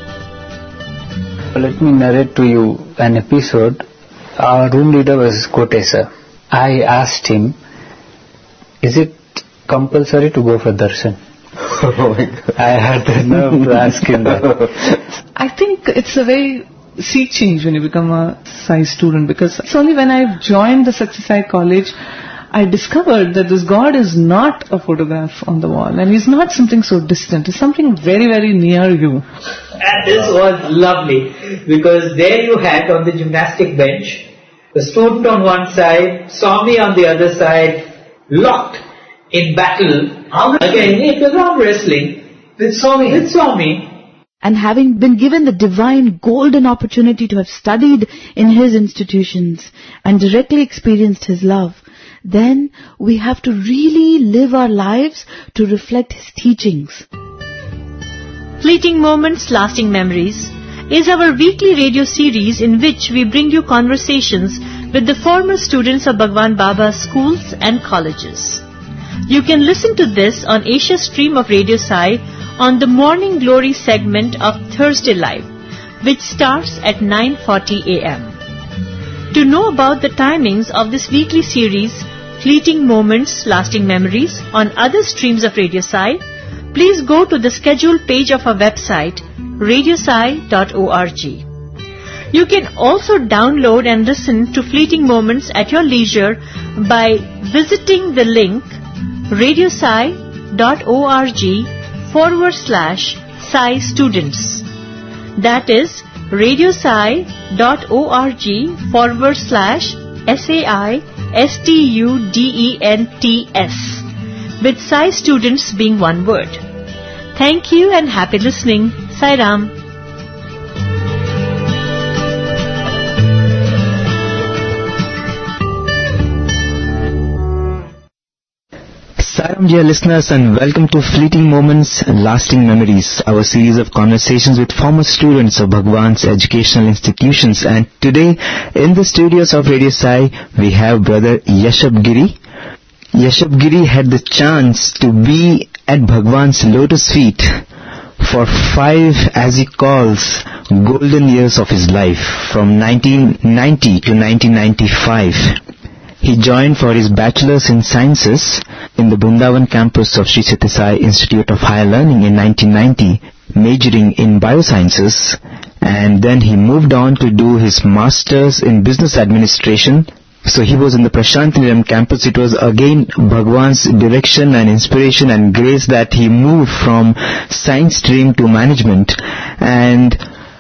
Let me narrate to you an episode. Our room leader was Kotesa. I asked him, is it compulsory to go for darshan? Oh my God. I had the nerve to ask him that. I think it's a very sea change when you become a Sai student, because it's only when I joined the Satya Sai College I discovered that this God is not a photograph on the wall, and He's not something so distant. It's something very, very near you. And this was lovely, because there you had on the gymnastic bench the student on one side, Swami on the other side, locked in battle. Again, it was arm wrestling with Swami. And having been given the divine golden opportunity to have studied in His institutions and directly experienced His love, then we have to really live our lives to reflect His teachings. Fleeting Moments, Lasting Memories is our weekly radio series in which we bring you conversations with the former students of Bhagwan Baba's schools and colleges. You can listen to this on Asia Stream of Radio Sai on the Morning Glory segment of Thursday Live, which starts at 9:40 a.m. To know about the timings of this weekly series, Fleeting Moments, Lasting Memories, on other streams of Radio Sai, please go to the schedule page of our website, radiosai.org. You can also download and listen to Fleeting Moments at your leisure by visiting the link radiosai.org/Sai Students. That is radiosai.org/SAI-STUDENTS, with Sai Students being one word. Thank you and happy listening. Sai Ram. Sairam, dear listeners, and welcome to Fleeting Moments, Lasting Memories, our series of conversations with former students of Bhagwan's educational institutions. And today, in the studios of Radio Sai, we have Brother Yashab Giri. Yashab Giri had the chance to be at Bhagwan's lotus feet for 5, as he calls, golden years of his life, from 1990 to 1995. He joined for his Bachelor's in Sciences in the Vrindavan campus of Sri Sathya Sai Institute of Higher Learning in 1990, majoring in Biosciences, and then he moved on to do his Master's in Business Administration. So he was in the Prashant Nilayam campus. It was again Bhagwan's direction and inspiration and grace that he moved from science stream to management. And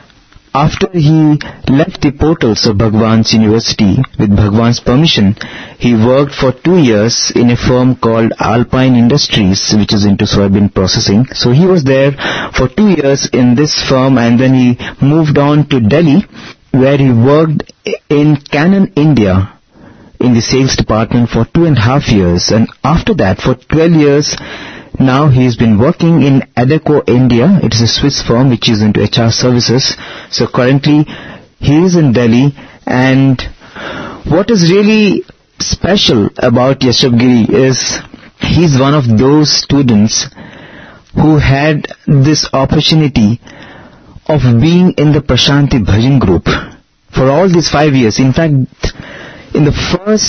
after he left the portals of Bhagwan's University with Bhagwan's permission, he worked for 2 years in a firm called Alpine Industries, which is into soybean processing. So he was there for 2 years in this firm, and then he moved on to Delhi, where he worked in Canon India in the sales department for 2.5 years. And after that, for 12 years, now he's been working in Adecco India. It is a Swiss firm which is into HR services. So currently he is in Delhi, and what is really special about Yashab Giri is he's one of those students who had this opportunity of being in the Prashanti Bhajan group for all these 5 years. In fact, in the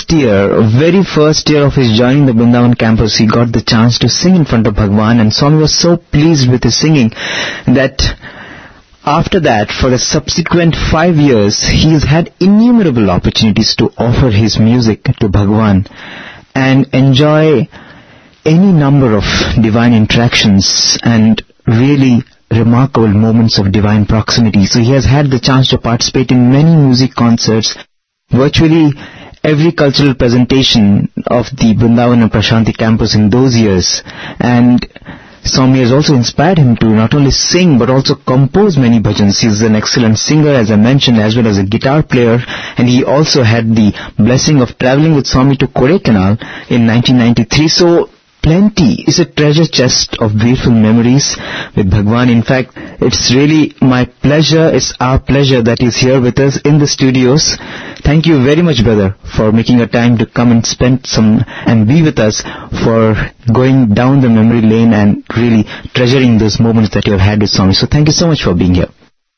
very first year of his joining the Vrindavan campus, he got the chance to sing in front of Bhagwan, and Swami was so pleased with his singing that after that, for the subsequent 5 years, he has had innumerable opportunities to offer his music to Bhagwan and enjoy any number of divine interactions and really remarkable moments of divine proximity. So he has had the chance to participate in many music concerts, virtually every cultural presentation of the Vrindavan and Prashanti campus in those years. And Swami has also inspired him to not only sing but also compose many bhajans. He is an excellent singer, as I mentioned, as well as a guitar player, and he also had the blessing of traveling with Swami to Kodaikanal in 1993. So plenty is a treasure chest of beautiful memories with Bhagwan. In fact, it's really my pleasure, it's our pleasure that he's here with us in the studios. Thank you very much, brother, for making a time to come and spend some and be with us, for going down the memory lane and really treasuring those moments that you have had with Swami. So thank you so much for being here.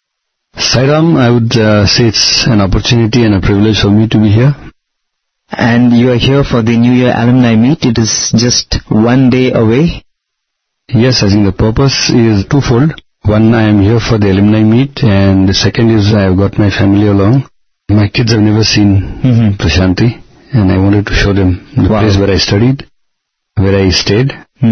Sairam, I would say it's an opportunity and a privilege for me to be here. And you are here for the New Year Alumni Meet. It is just 1 day away. Yes, I think the purpose is twofold. One, I am here for the Alumni Meet, and the second is I have got my family along. My kids have never seen Prashanti, and I wanted to show them the place where I studied, where I stayed.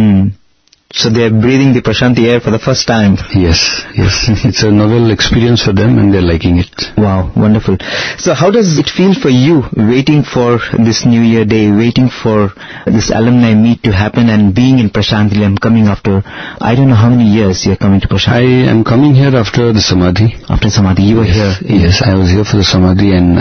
So they are breathing the Prashanti air for the first time. Yes. It's a novel experience for them, and they're liking it. Wow, wonderful. So how does it feel for you, waiting for this New Year Day, waiting for this alumni meet to happen, and being in Prashanti Nilayam, coming after, I don't know how many years you're coming to Prashanti? I am coming here after the Samadhi. After Samadhi, you were here? Yes, I was here for the Samadhi, and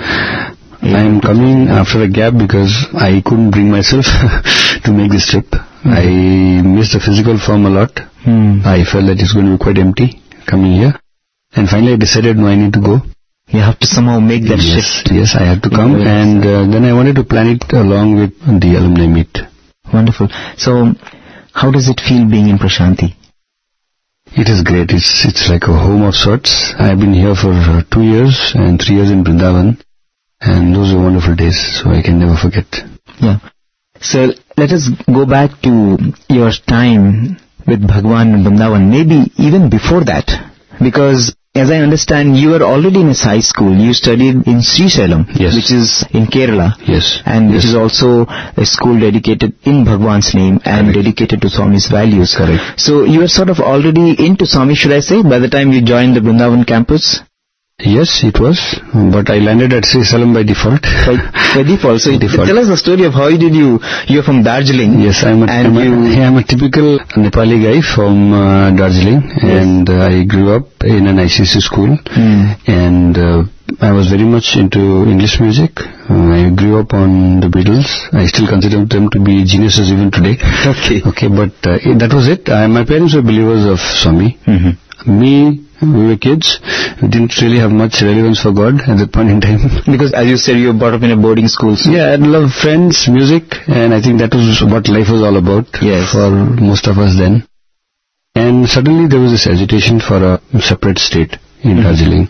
I am coming after a gap because I couldn't bring myself to make this trip. I missed the physical form a lot. I felt that it's going to be quite empty coming here. And finally I decided, no, I need to go. You have to somehow make that shift. Yes, I had to come. And then I wanted to plan it along with the alumni meet. Wonderful. So, how does it feel being in Prashanti? It is great. It's like a home of sorts. I've been here for 2 years and 3 years in Vrindavan. And those were wonderful days, so I can never forget. Yeah. So let us go back to your time with Bhagwan in Vrindavan, maybe even before that, because as I understand, you were already in a high school. You studied in Sri Sailam, which is in Kerala, and which is also a school dedicated in Bhagwan's name and dedicated to Swami's values. Correct. So you were sort of already into Swami, should I say, by the time you joined the Vrindavan campus? Yes, it was, but I landed at Sri Sailam by default. By default. So tell us the story of how did you're from Darjeeling. Yes, I'm a typical Nepali guy from Darjeeling, and I grew up in an ICC school, and I was very much into English music. I grew up on the Beatles. I still consider them to be geniuses even today. Okay, but that was it. My parents were believers of Swami. We were kids. We didn't really have much relevance for God at that point in time. Because as you said, you were brought up in a boarding school. So. Yeah, I love friends, music, and I think that was what life was all about for most of us then. And suddenly there was this agitation for a separate state in Darjeeling.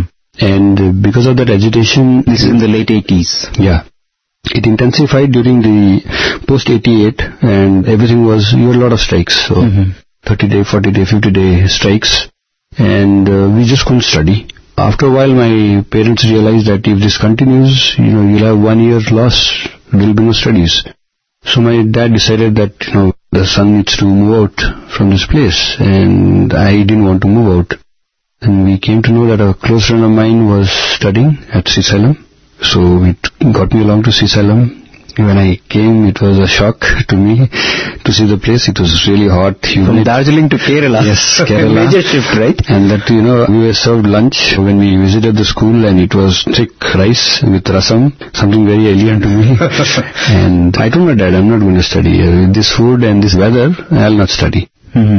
And because of that agitation... This is in the late 80s. Yeah. It intensified during the post-88, and everything was... You had a lot of strikes. So 30-day, 40-day, 50-day strikes. And we just couldn't study. After a while, my parents realized that if this continues, you'll have 1 year loss. There'll be no studies. So my dad decided that, the son needs to move out from this place. And I didn't want to move out. And we came to know that a close friend of mine was studying at Srisalam. So it got me along to Srisalam. When I came, it was a shock to me to see the place. It was really hot, humid. From Darjeeling to Kerala. Yes, Kerala. Major shift, right? And that, we were served lunch when we visited the school, and it was thick rice with rasam, something very alien to me. And I told my dad, I'm not going to study. With this food and this weather, I'll not study.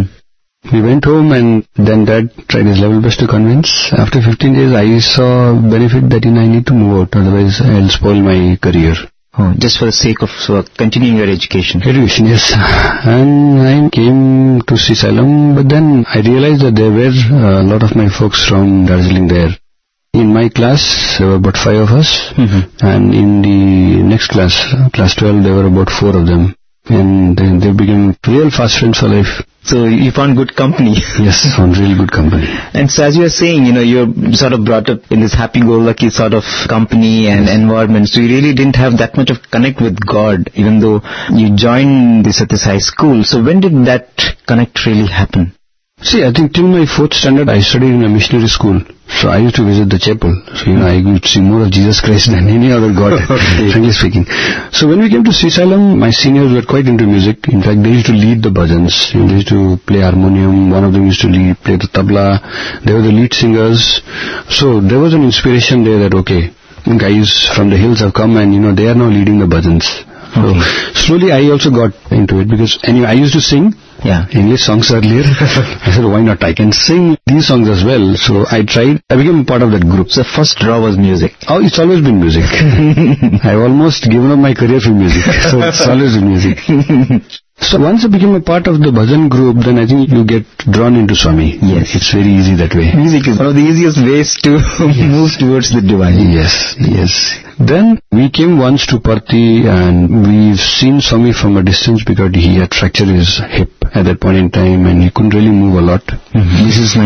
We went home, and then Dad tried his level best to convince. After 15 days, I saw benefit that I need to move out, otherwise I'll spoil my career. Oh, just for the sake of continuing your education. Education, yes. And I came to Srisalam, but then I realized that there were a lot of my folks from Darjeeling there. In my class, there were about 5 of us, and in the next class, class 12, there were about 4 of them. And they became real fast friends for life. So you found good company. Yes, found really good company. And so as you were saying, you're sort of brought up in this happy-go-lucky sort of company and environment. So you really didn't have that much of connect with God, even though you joined the Sathya Sai school. So when did that connect really happen? See, I think till my 4th standard, I studied in a missionary school. So I used to visit the chapel. So, I could see more of Jesus Christ than any other God, frankly speaking. So when we came to Srisalam, my seniors were quite into music. In fact, they used to lead the bhajans. They used to play harmonium. One of them used to play the tabla. They were the lead singers. So there was an inspiration there that, guys from the hills have come and, they are now leading the bhajans. So slowly I also got into it because anyway, I used to sing English songs earlier. I said, why not? I can sing these songs as well. So I tried. I became part of that group. So first draw was music. Oh, it's always been music. I've almost given up my career for music. So it's always been music. So once I became a part of the bhajan group, then I think you get drawn into Swami. Yes. It's very easy that way. Music is one of the easiest ways to move towards the divine. Yes. Then we came once to Parthi, and we've seen Swami from a distance because he had fractured his hip at that point in time and he couldn't really move a lot. This is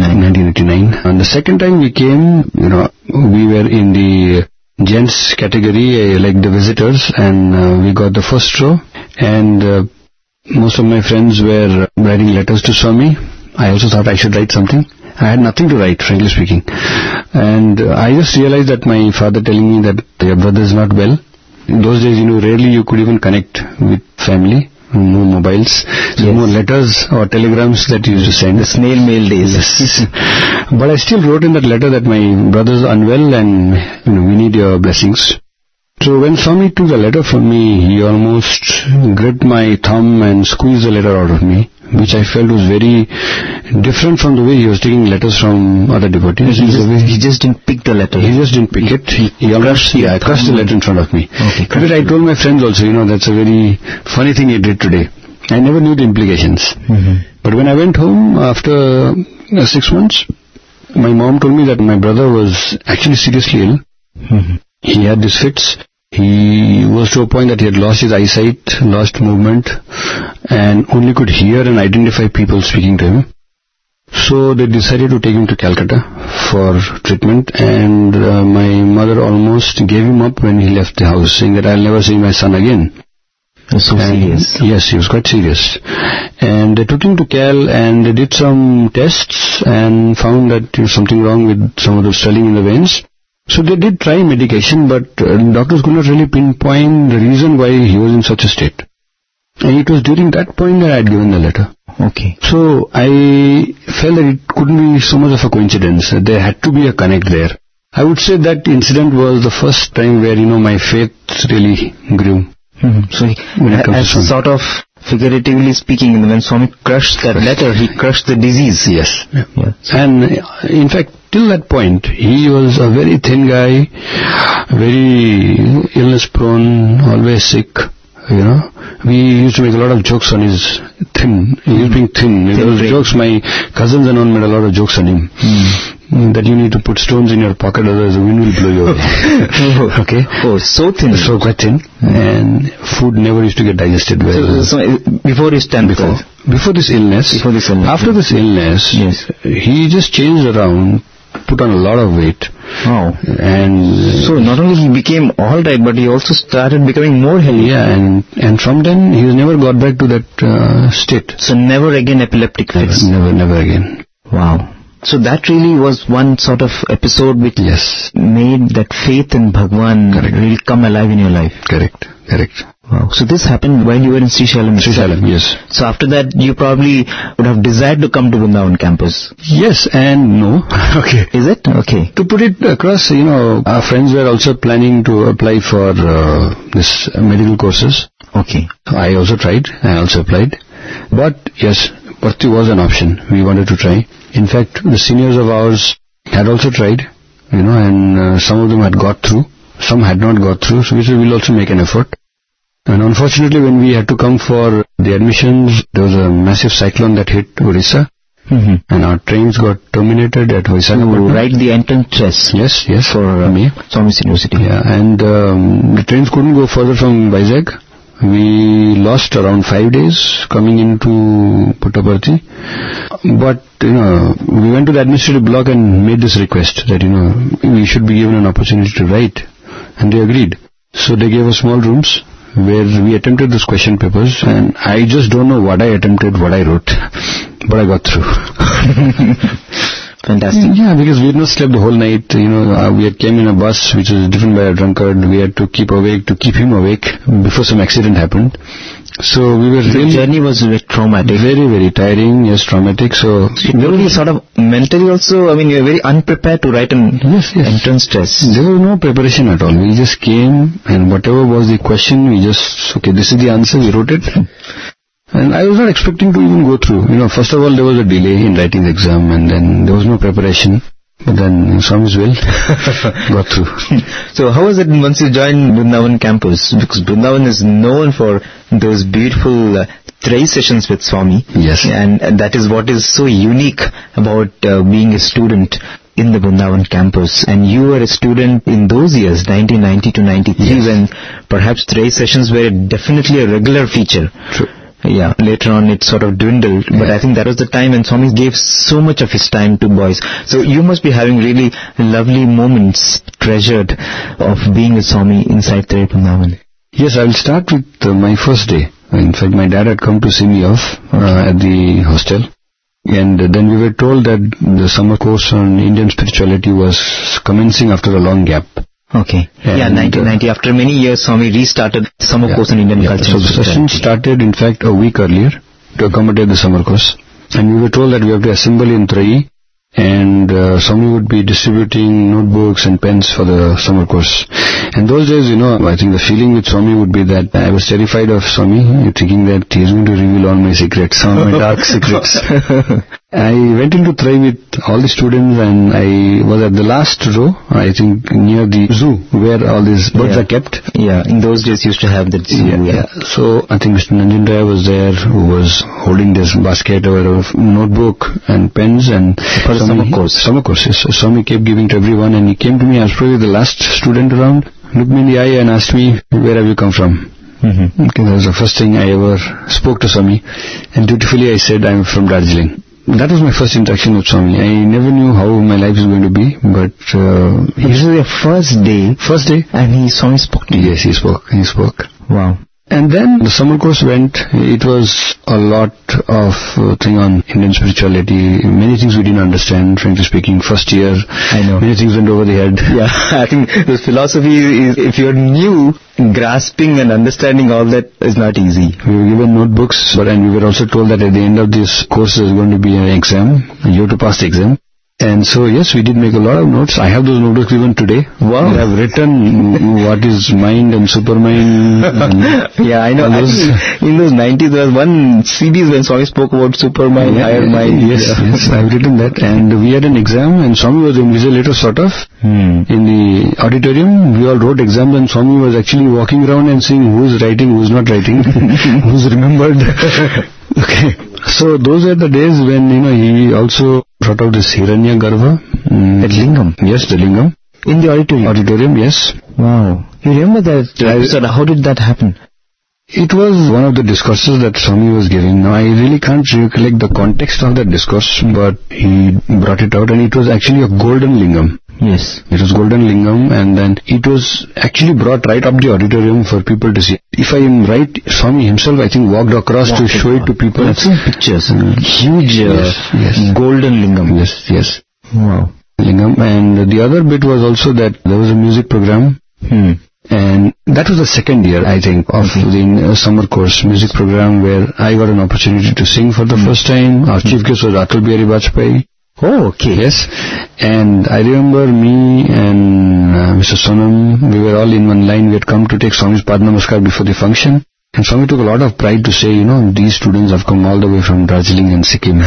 1989. And the second time we came, we were in the gents category, like the visitors, and we got the first row, and most of my friends were writing letters to Swami. I also thought I should write something. I had nothing to write, frankly speaking. And I just realized that my father telling me that your brother is not well. In those days, rarely you could even connect with family. No mobiles. So no letters or telegrams that you used to send. The snail mail days. Yes. But I still wrote in that letter that my brother's unwell and we need your blessings. So when Swami took the letter from me, he almost gripped my thumb and squeezed the letter out of me, which I felt was very different from the way he was taking letters from other devotees. He just didn't pick the letter. He just didn't pick it. He almost crushed the letter in front of me. But I told my friends also, that's a very funny thing he did today. I never knew the implications. But when I went home after 6 months, my mom told me that my brother was actually seriously ill. He had these fits. He was to a point that he had lost his eyesight, lost movement, and only could hear and identify people speaking to him. So they decided to take him to Calcutta for treatment, and my mother almost gave him up when he left the house, saying that I'll never see my son again. So serious? Yes, he was quite serious. And they took him to Cal and they did some tests and found that there was something wrong with some of the swelling in the veins. So they did try medication, but doctors could not really pinpoint the reason why he was in such a state. And it was during that point that I had given the letter. So I felt that it couldn't be so much of a coincidence. There had to be a connect there. I would say that incident was the first time where, my faith really grew. So as sort of figuratively speaking, when Swami crushed that letter, he crushed the disease. Yes. And in fact, till that point, he was a very thin guy, very illness prone, always sick. We used to make a lot of jokes on his thin. He was being thin. Those jokes, my cousins and all made a lot of jokes on him. That you need to put stones in your pocket, otherwise the wind will blow you away. Okay? Oh, so thin. So quite thin. And food never used to get digested well. So before his time? Before this illness. After this illness, he just changed around, put on a lot of weight. Oh. And so not only he became alright, but he also started becoming more healthy. Yeah, and from then he never got back to that state. So never again epileptic fits? Never again. Wow. So that really was one sort of episode which made that faith in Bhagwan really come alive in your life. Correct. Wow. So this happened while you were in Srisailam. Srisailam, yes. So after that you probably would have desired to come to Vrindavan campus. Yes and no. Okay. Is it? Okay. To put it across, our friends were also planning to apply for this medical courses. Okay. I also tried. I also applied. But yes, Bharti was an option. We wanted to try. In fact, the seniors of ours had also tried, and some of them had got through. Some had not got through, so we said we'll also make an effort. And unfortunately, when we had to come for the admissions, there was a massive cyclone that hit Orissa. And our trains got terminated at Visakhapatnam. Right, the entrance test. Yes. For me. Swami's University. Yeah, and the trains couldn't go further from Vizag. We lost around 5 days coming into Puttaparthi. But, we went to the administrative block and made this request that, we should be given an opportunity to write. And they agreed. So they gave us small rooms where we attempted those question papers, and I just don't know what I attempted, what I wrote, but I got through. Fantastic. Yeah, because we had not slept the whole night. We had came in a bus which was driven by a drunkard. We had to keep him awake before some accident happened. So we were the journey was very traumatic. Very, very tiring, yes, traumatic. So really sort of mentally also, you were very unprepared to write an entrance test. There was no preparation at all. We just came, and whatever was the question, this is the answer, we wrote it. And I was not expecting to even go through. First of all, there was a delay in writing the exam, and then there was no preparation. But then, Swami's will, got through. So how was it once you joined Vrindavan campus? Because Vrindavan is known for those beautiful Trai sessions with Swami. Yes. And that is what is so unique about being a student in the Vrindavan campus. And you were a student in those years, 1990 to 93, when perhaps Trai sessions were definitely a regular feature. True. Yeah, later on it sort of dwindled, but I think that was the time when Swami gave so much of his time to boys. So you must be having really lovely moments, treasured, of being with Swami inside Trai Vrindavan. Yes, I will start with my first day. In fact, my dad had come to see me off at the hostel. And then we were told that the summer course on Indian spirituality was commencing after a long gap. Okay. And 1990, after many years, Swami restarted summer course on Indian culture. So the session started, in fact, a week earlier to accommodate the summer course. And we were told that we have to assemble in Trai, and Swami would be distributing notebooks and pens for the summer course. And those days, I think the feeling with Swami would be that I was terrified of Swami, thinking that he is going to reveal all my secrets, all my dark secrets. I went into Trai with all the students, and I was at the last row, I think near the zoo where all these birds are kept. Yeah, in those days used to have that zoo. Yeah. So I think Mr. Nanjan Rai was there, who was holding this basket of notebook and pens, and for the summer course. Summer course, yes. So Swami kept giving to everyone, and he came to me. I was probably the last student around, looked me in the eye and asked me, "Where have you come from?" Okay, that was the first thing I ever spoke to Swami, and dutifully I said, "I'm from Darjeeling." That was my first interaction with Swami. I never knew how my life is going to be, but this was your first day. First day, and Swami spoke to you. Yes, he spoke. Wow. And then the summer course went. It was a lot of thing on Indian spirituality. Many things we didn't understand, frankly speaking. First year, I know. Many things went over the head. Yeah, I think the philosophy is, if you're new, grasping and understanding all that is not easy. We were given notebooks, and we were also told that at the end of this course is going to be an exam, and you have to pass the exam. And so, yes, we did make a lot of notes. I have those notebooks even today. Wow. I have written what is mind and supermind. And yeah, I know. In those 90s, there was one CDs when Swami spoke about supermind, higher mind. Yes, yes, I've written that. And we had an exam, and Swami was the invigilator, sort of. In the auditorium, we all wrote exams, and Swami was actually walking around and seeing who's writing, who's not writing, who's remembered. Okay. So those were the days when, he also brought out this Hiranyagarbha. At Lingam? Yes, the Lingam. In the auditorium? Auditorium, yes. Wow. You remember that episode? How did that happen? It was one of the discourses that Swami was giving. Now, I really can't recollect the context of that discourse, but he brought it out, and it was actually a golden lingam. Yes. It was golden lingam, and then it was actually brought right up the auditorium for people to see. If I am right, Swami himself, I think, walked across to show it to people. I've seen pictures. Huge golden lingam. Yes, yes. Wow. Lingam. And the other bit was also that there was a music program. And that was the second year, I think, of the summer course music program, where I got an opportunity to sing for the first time. Our chief guest was Atal Bihari Vajpayee. Oh, okay. Yes. And I remember me and Mr. Sonam, we were all in one line. We had come to take Swami's Pad Namaskar before the function. And Swami took a lot of pride to say, these students have come all the way from Darjeeling and Sikkim.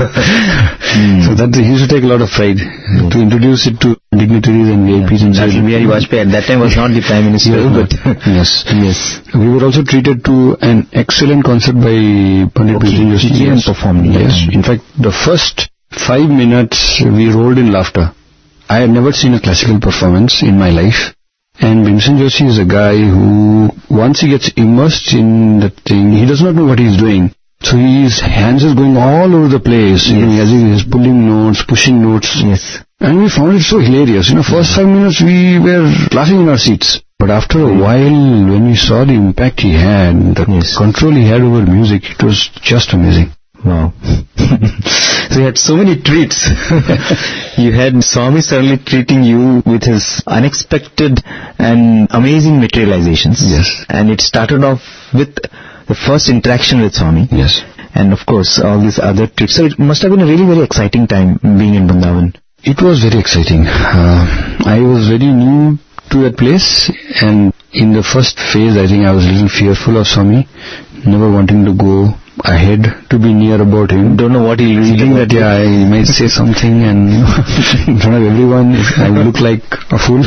So that he used to take a lot of pride to introduce it to dignitaries and VIPs. And Atal Bihari Vajpayee at that time was not the Prime Minister. But yes. Yes. We were also treated to an excellent concert by Pandit Bhimsen Joshi. Yes. Performed. Yes. In fact, the first 5 minutes we rolled in laughter. I had never seen a classical performance in my life. And Bhimsen Joshi is a guy who, once he gets immersed in the thing, he does not know what he is doing. So his hands is going all over the place. Yes. He is pulling notes, pushing notes. Yes. And we found it so hilarious. First 5 minutes we were laughing in our seats. But after a while, when we saw the impact he had, the control he had over music, it was just amazing. Wow. So you had so many treats. You had Swami certainly treating you with his unexpected and amazing materializations. Yes. And it started off with the first interaction with Swami. Yes. And of course, all these other treats. So it must have been a really very exciting time being in Vrindavan. It was very exciting. I was very new to that place, and in the first phase, I think I was a little fearful of Swami, never wanting to go ahead to be near about him. Don't know what he'll really think that I might say something and in front of everyone I will look like a fool.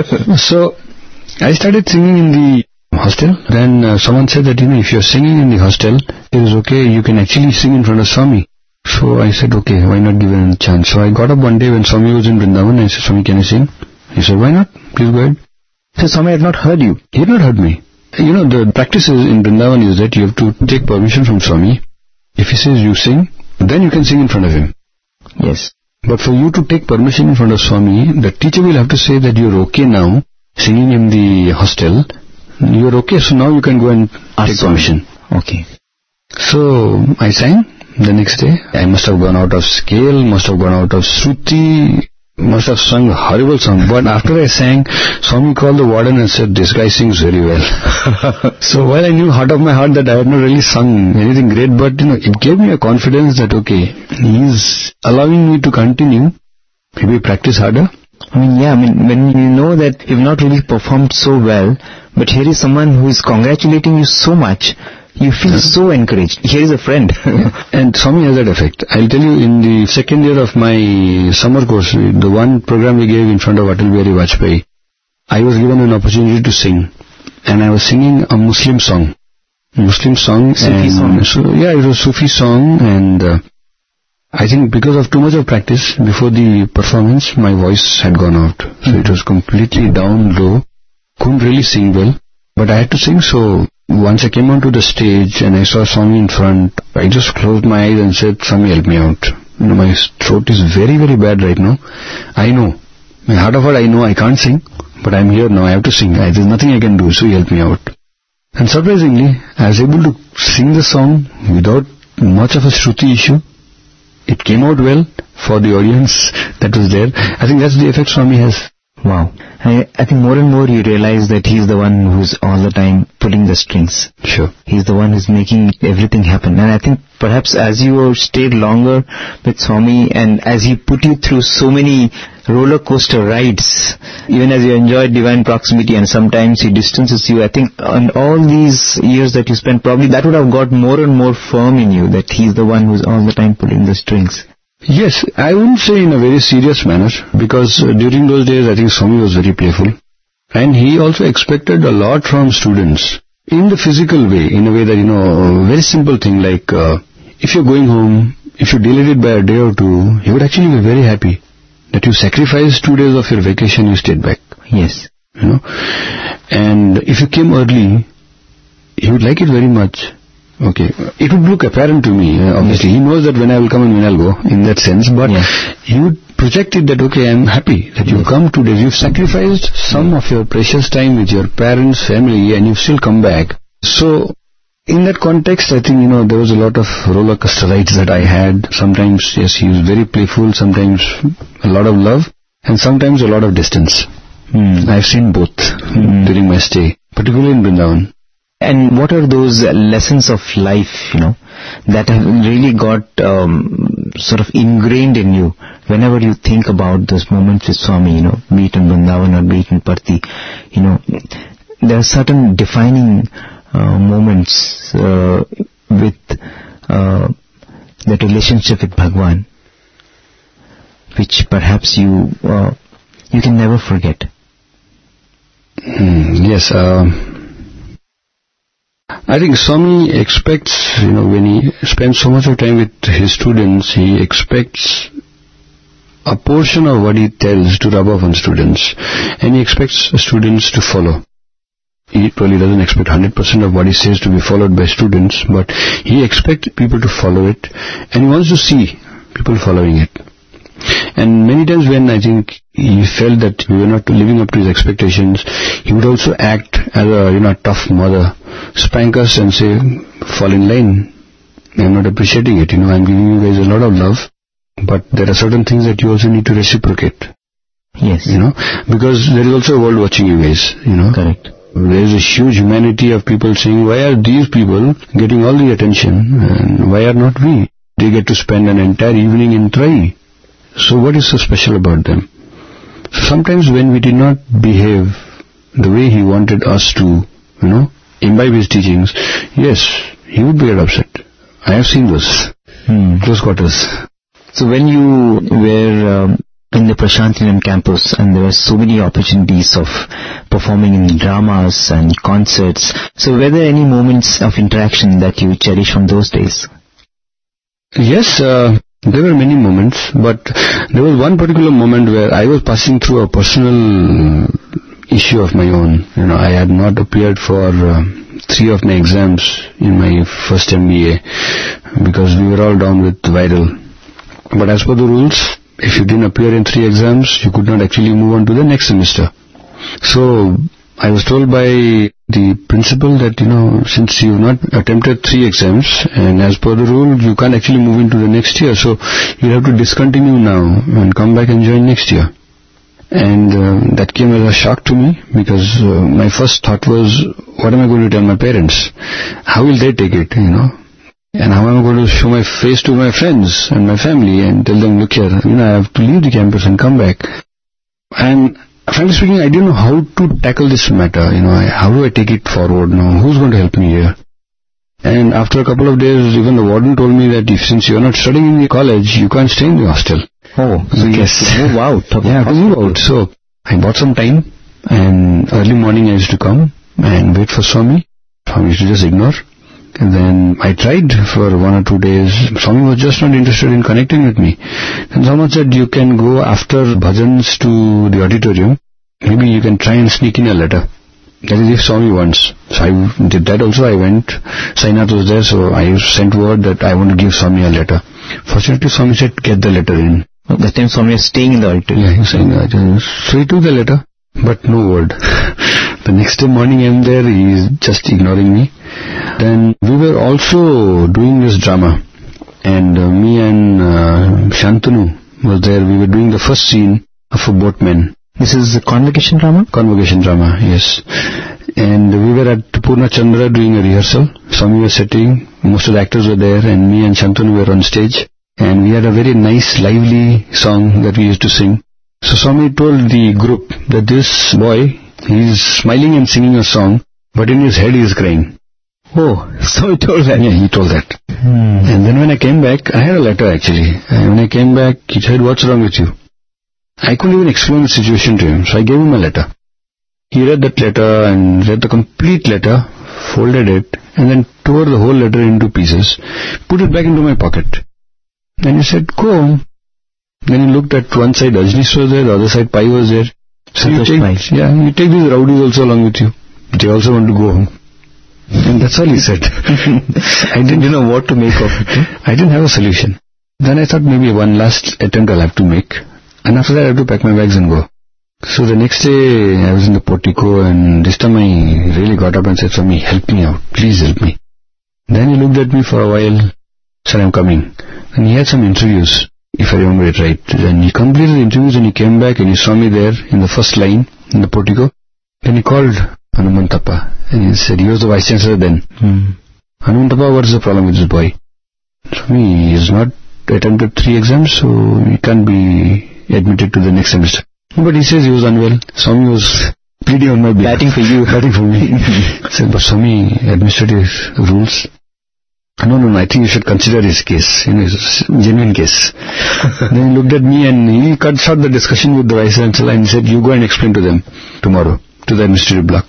So I started singing in the hostel. Then someone said that if you're singing in the hostel, it is okay, you can actually sing in front of Swami. So I said, okay, why not give it a chance? So I got up one day when Swami was in Vrindavan. I said, Swami, can I sing? He said, why not? Please go ahead. So Swami had not heard you? He had not heard me. The practice in Vrindavan is that you have to take permission from Swami. If he says you sing, then you can sing in front of him. Yes. But for you to take permission in front of Swami, the teacher will have to say that you're okay now, singing in the hostel. You're okay, so now you can go and take permission. Okay. So I sang the next day. I must have gone out of scale, must have gone out of Shruti, must have sung a horrible song. But after I sang, Swami called the warden and said, this guy sings very well. So while I knew heart of my heart that I had not really sung anything great, but it gave me a confidence that okay, he's allowing me to continue, maybe practice harder. When you know that you've not really performed so well, but here is someone who is congratulating you so much, you feel so encouraged. Here is a friend. And Swami has that effect. I'll tell you, in the second year of my summer course, the one program we gave in front of Atal Bihari Vajpayee, I was given an opportunity to sing. And I was singing a Muslim song. Sufi song. So, yeah, it was Sufi song, and I think because of too much of practice before the performance, my voice had gone out. So it was completely down low. Couldn't really sing well. But I had to sing, so once I came onto the stage and I saw Swami in front, I just closed my eyes and said, Swami, help me out. My throat is very, very bad right now. I know. My heart of heart, I know I can't sing, but I'm here now, I have to sing. There's nothing I can do, so help me out. And surprisingly, I was able to sing the song without much of a Shruti issue. It came out well for the audience that was there. I think that's the effect Swami has. Wow. I think more and more you realize that he's the one who's all the time pulling the strings. Sure. He's the one who's making everything happen. And I think perhaps as you stayed longer with Swami and as he put you through so many roller coaster rides, even as you enjoyed divine proximity and sometimes he distances you, I think on all these years that you spent, probably that would have got more and more firm in you, that he's the one who's all the time pulling the strings. Yes, I wouldn't say in a very serious manner, because during those days I think Swami was very playful. And he also expected a lot from students in the physical way, in a way that, a very simple thing like, if you're going home, if you delayed it by a day or two, he would actually be very happy that you sacrificed 2 days of your vacation, you stayed back. Yes. And if you came early, he would like it very much. Okay. It would look apparent to me, obviously. He knows that when I will come and when I'll go, in that sense. But he would project it that, okay, I'm happy that you've come 2 days. You've sacrificed some of your precious time with your parents, family, and you've still come back. So, in that context, I think, there was a lot of roller coaster rides that I had. Sometimes, yes, he was very playful, sometimes a lot of love, and sometimes a lot of distance. I've seen both during my stay, particularly in Vrindavan. And what are those lessons of life, that have really got sort of ingrained in you whenever you think about those moments with Swami, be it in Vrindavan or be it in Parthi, there are certain defining moments with that relationship with Bhagwan, which perhaps you can never forget. Yes, I think Swami expects, when he spends so much of time with his students, he expects a portion of what he tells to rub off on students, and he expects students to follow. He probably doesn't expect 100% of what he says to be followed by students, but he expects people to follow it, and he wants to see people following it. And many times when I think he felt that we were not living up to his expectations, he would also act as a tough mother, spank us and say, fall in line. I'm not appreciating it, I'm giving you guys a lot of love, but there are certain things that you also need to reciprocate. Yes. Because there is also a world watching you guys, Correct. There is a huge humanity of people saying, why are these people getting all the attention and why are not we? They get to spend an entire evening in Trai. So what is so special about them? So sometimes when we did not behave the way he wanted us to, imbibe his teachings, yes, he would get upset. I have seen those close quarters. So when you were in the Prashantinam campus and there were so many opportunities of performing in dramas and concerts, so were there any moments of interaction that you cherish from those days? Yes, there were many moments, but there was one particular moment where I was passing through a personal issue of my own. I had not appeared for 3 of my exams in my first MBA because we were all down with viral. But as per the rules, if you didn't appear in 3 exams, you could not actually move on to the next semester. So I was told by the principal that, since you've not attempted 3 exams, and as per the rule, you can't actually move into the next year, so you'll have to discontinue now and come back and join next year. And that came as a shock to me, because my first thought was, what am I going to tell my parents? How will they take it, And how am I going to show my face to my friends and my family and tell them, look here, I have to leave the campus and come back. And frankly speaking, I didn't know how to tackle this matter. How do I take it forward now? Who's going to help me here? And after a couple of days, even the warden told me that since you're not studying in the college, you can't stay in the hostel. Oh, so yes. Move out. Yeah, to move out. So I bought some time, and early morning I used to come and wait for Swami. Swami used to just ignore. And then I tried for 1 or 2 days. Swami was just not interested in connecting with me. And someone said, you can go after bhajans to the auditorium. Maybe you can try and sneak in a letter. That is if Swami wants. So I did that also. I went. Sainath was there, so I sent word that I want to give Swami a letter. Fortunately, Swami said, get the letter in. That time Swami was staying in the auditorium. Yeah, he was staying in the auditorium. So he took the letter, but no word. The next day morning I'm there, he is just ignoring me. Then we were also doing this drama, and me and Shantanu was there. We were doing the first scene of a boatman. This is a convocation drama? Convocation drama, yes. And we were at Purna Chandra doing a rehearsal. Swami was sitting, most of the actors were there, and me and Shantanu were on stage. And we had a very nice, lively song that we used to sing. So Swami told the group that this boy, he is smiling and singing a song, but in his head he is crying. Oh, so he told that? Yeah, he told that. And then when I came back, I had a letter actually. And when I came back, he said, "What's wrong with you?" I couldn't even explain the situation to him, so I gave him a letter. He read that letter and read the complete letter, folded it, and then tore the whole letter into pieces, put it back into my pocket. Then he said, "Go home." Then he looked at one side, Ajnis was there, the other side, Pai was there. So you take these rowdies also along with you. They also want to go home. And that's all he said. I didn't know what to make of it. I didn't have a solution. Then I thought maybe one last attempt I'll have to make. And after that I have to pack my bags and go. So the next day I was in the portico, and this time I really got up and said, "Swami, help me out. Please help me." Then he looked at me for a while, said, "I'm coming." And he had some interviews, if I remember it right. Then he completed the interviews and he came back and he saw me there in the first line in the portico. Then he called Hanumantappa and he said, he was the vice chancellor then. "Hanumantappa, what is the problem with this boy?" "Swami, he has not attempted 3 exams, so he can't be admitted to the next semester." But he says he was unwell. Swami was pleading on my behalf. Batting for you. Batting for me. I said, "But Swami, administrative rules." No, I think you should consider his case. It's a genuine case. Then he looked at me and he cut short the discussion with the vice chancellor and said, "You go and explain to them tomorrow, to the administrative block."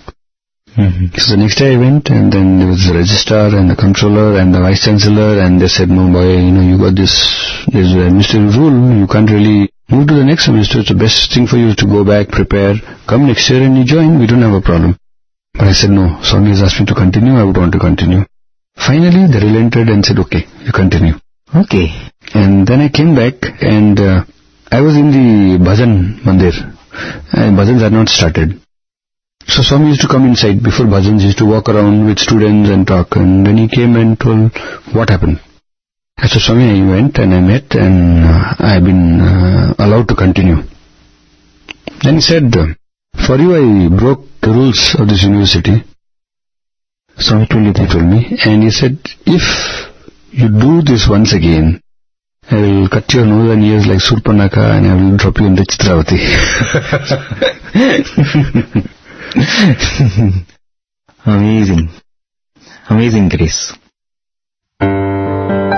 So the next day I went, and then there was the registrar and the controller and the vice chancellor, and they said, "No boy, you got this, there's an administrative rule, you can't really move to the next semester. It's the best thing for you is to go back, prepare, come next year and you join, we don't have a problem." But I said, "No, Swami has asked me to continue, I would want to continue." Finally they relented and said, "Okay, you continue." Okay. And then I came back, and I was in the bhajan mandir, and bhajans had not started. So Swami used to come inside before bhajans, he used to walk around with students and talk, and then he came and told what happened. I said, "Swami, I went and I met, and I've been allowed to continue." Then he said, "For you I broke the rules of this university." Swami told me, and he said, "If you do this once again, I will cut your nose and ears like Surpanaka, and I will drop you in the Chitravati." Amazing grace.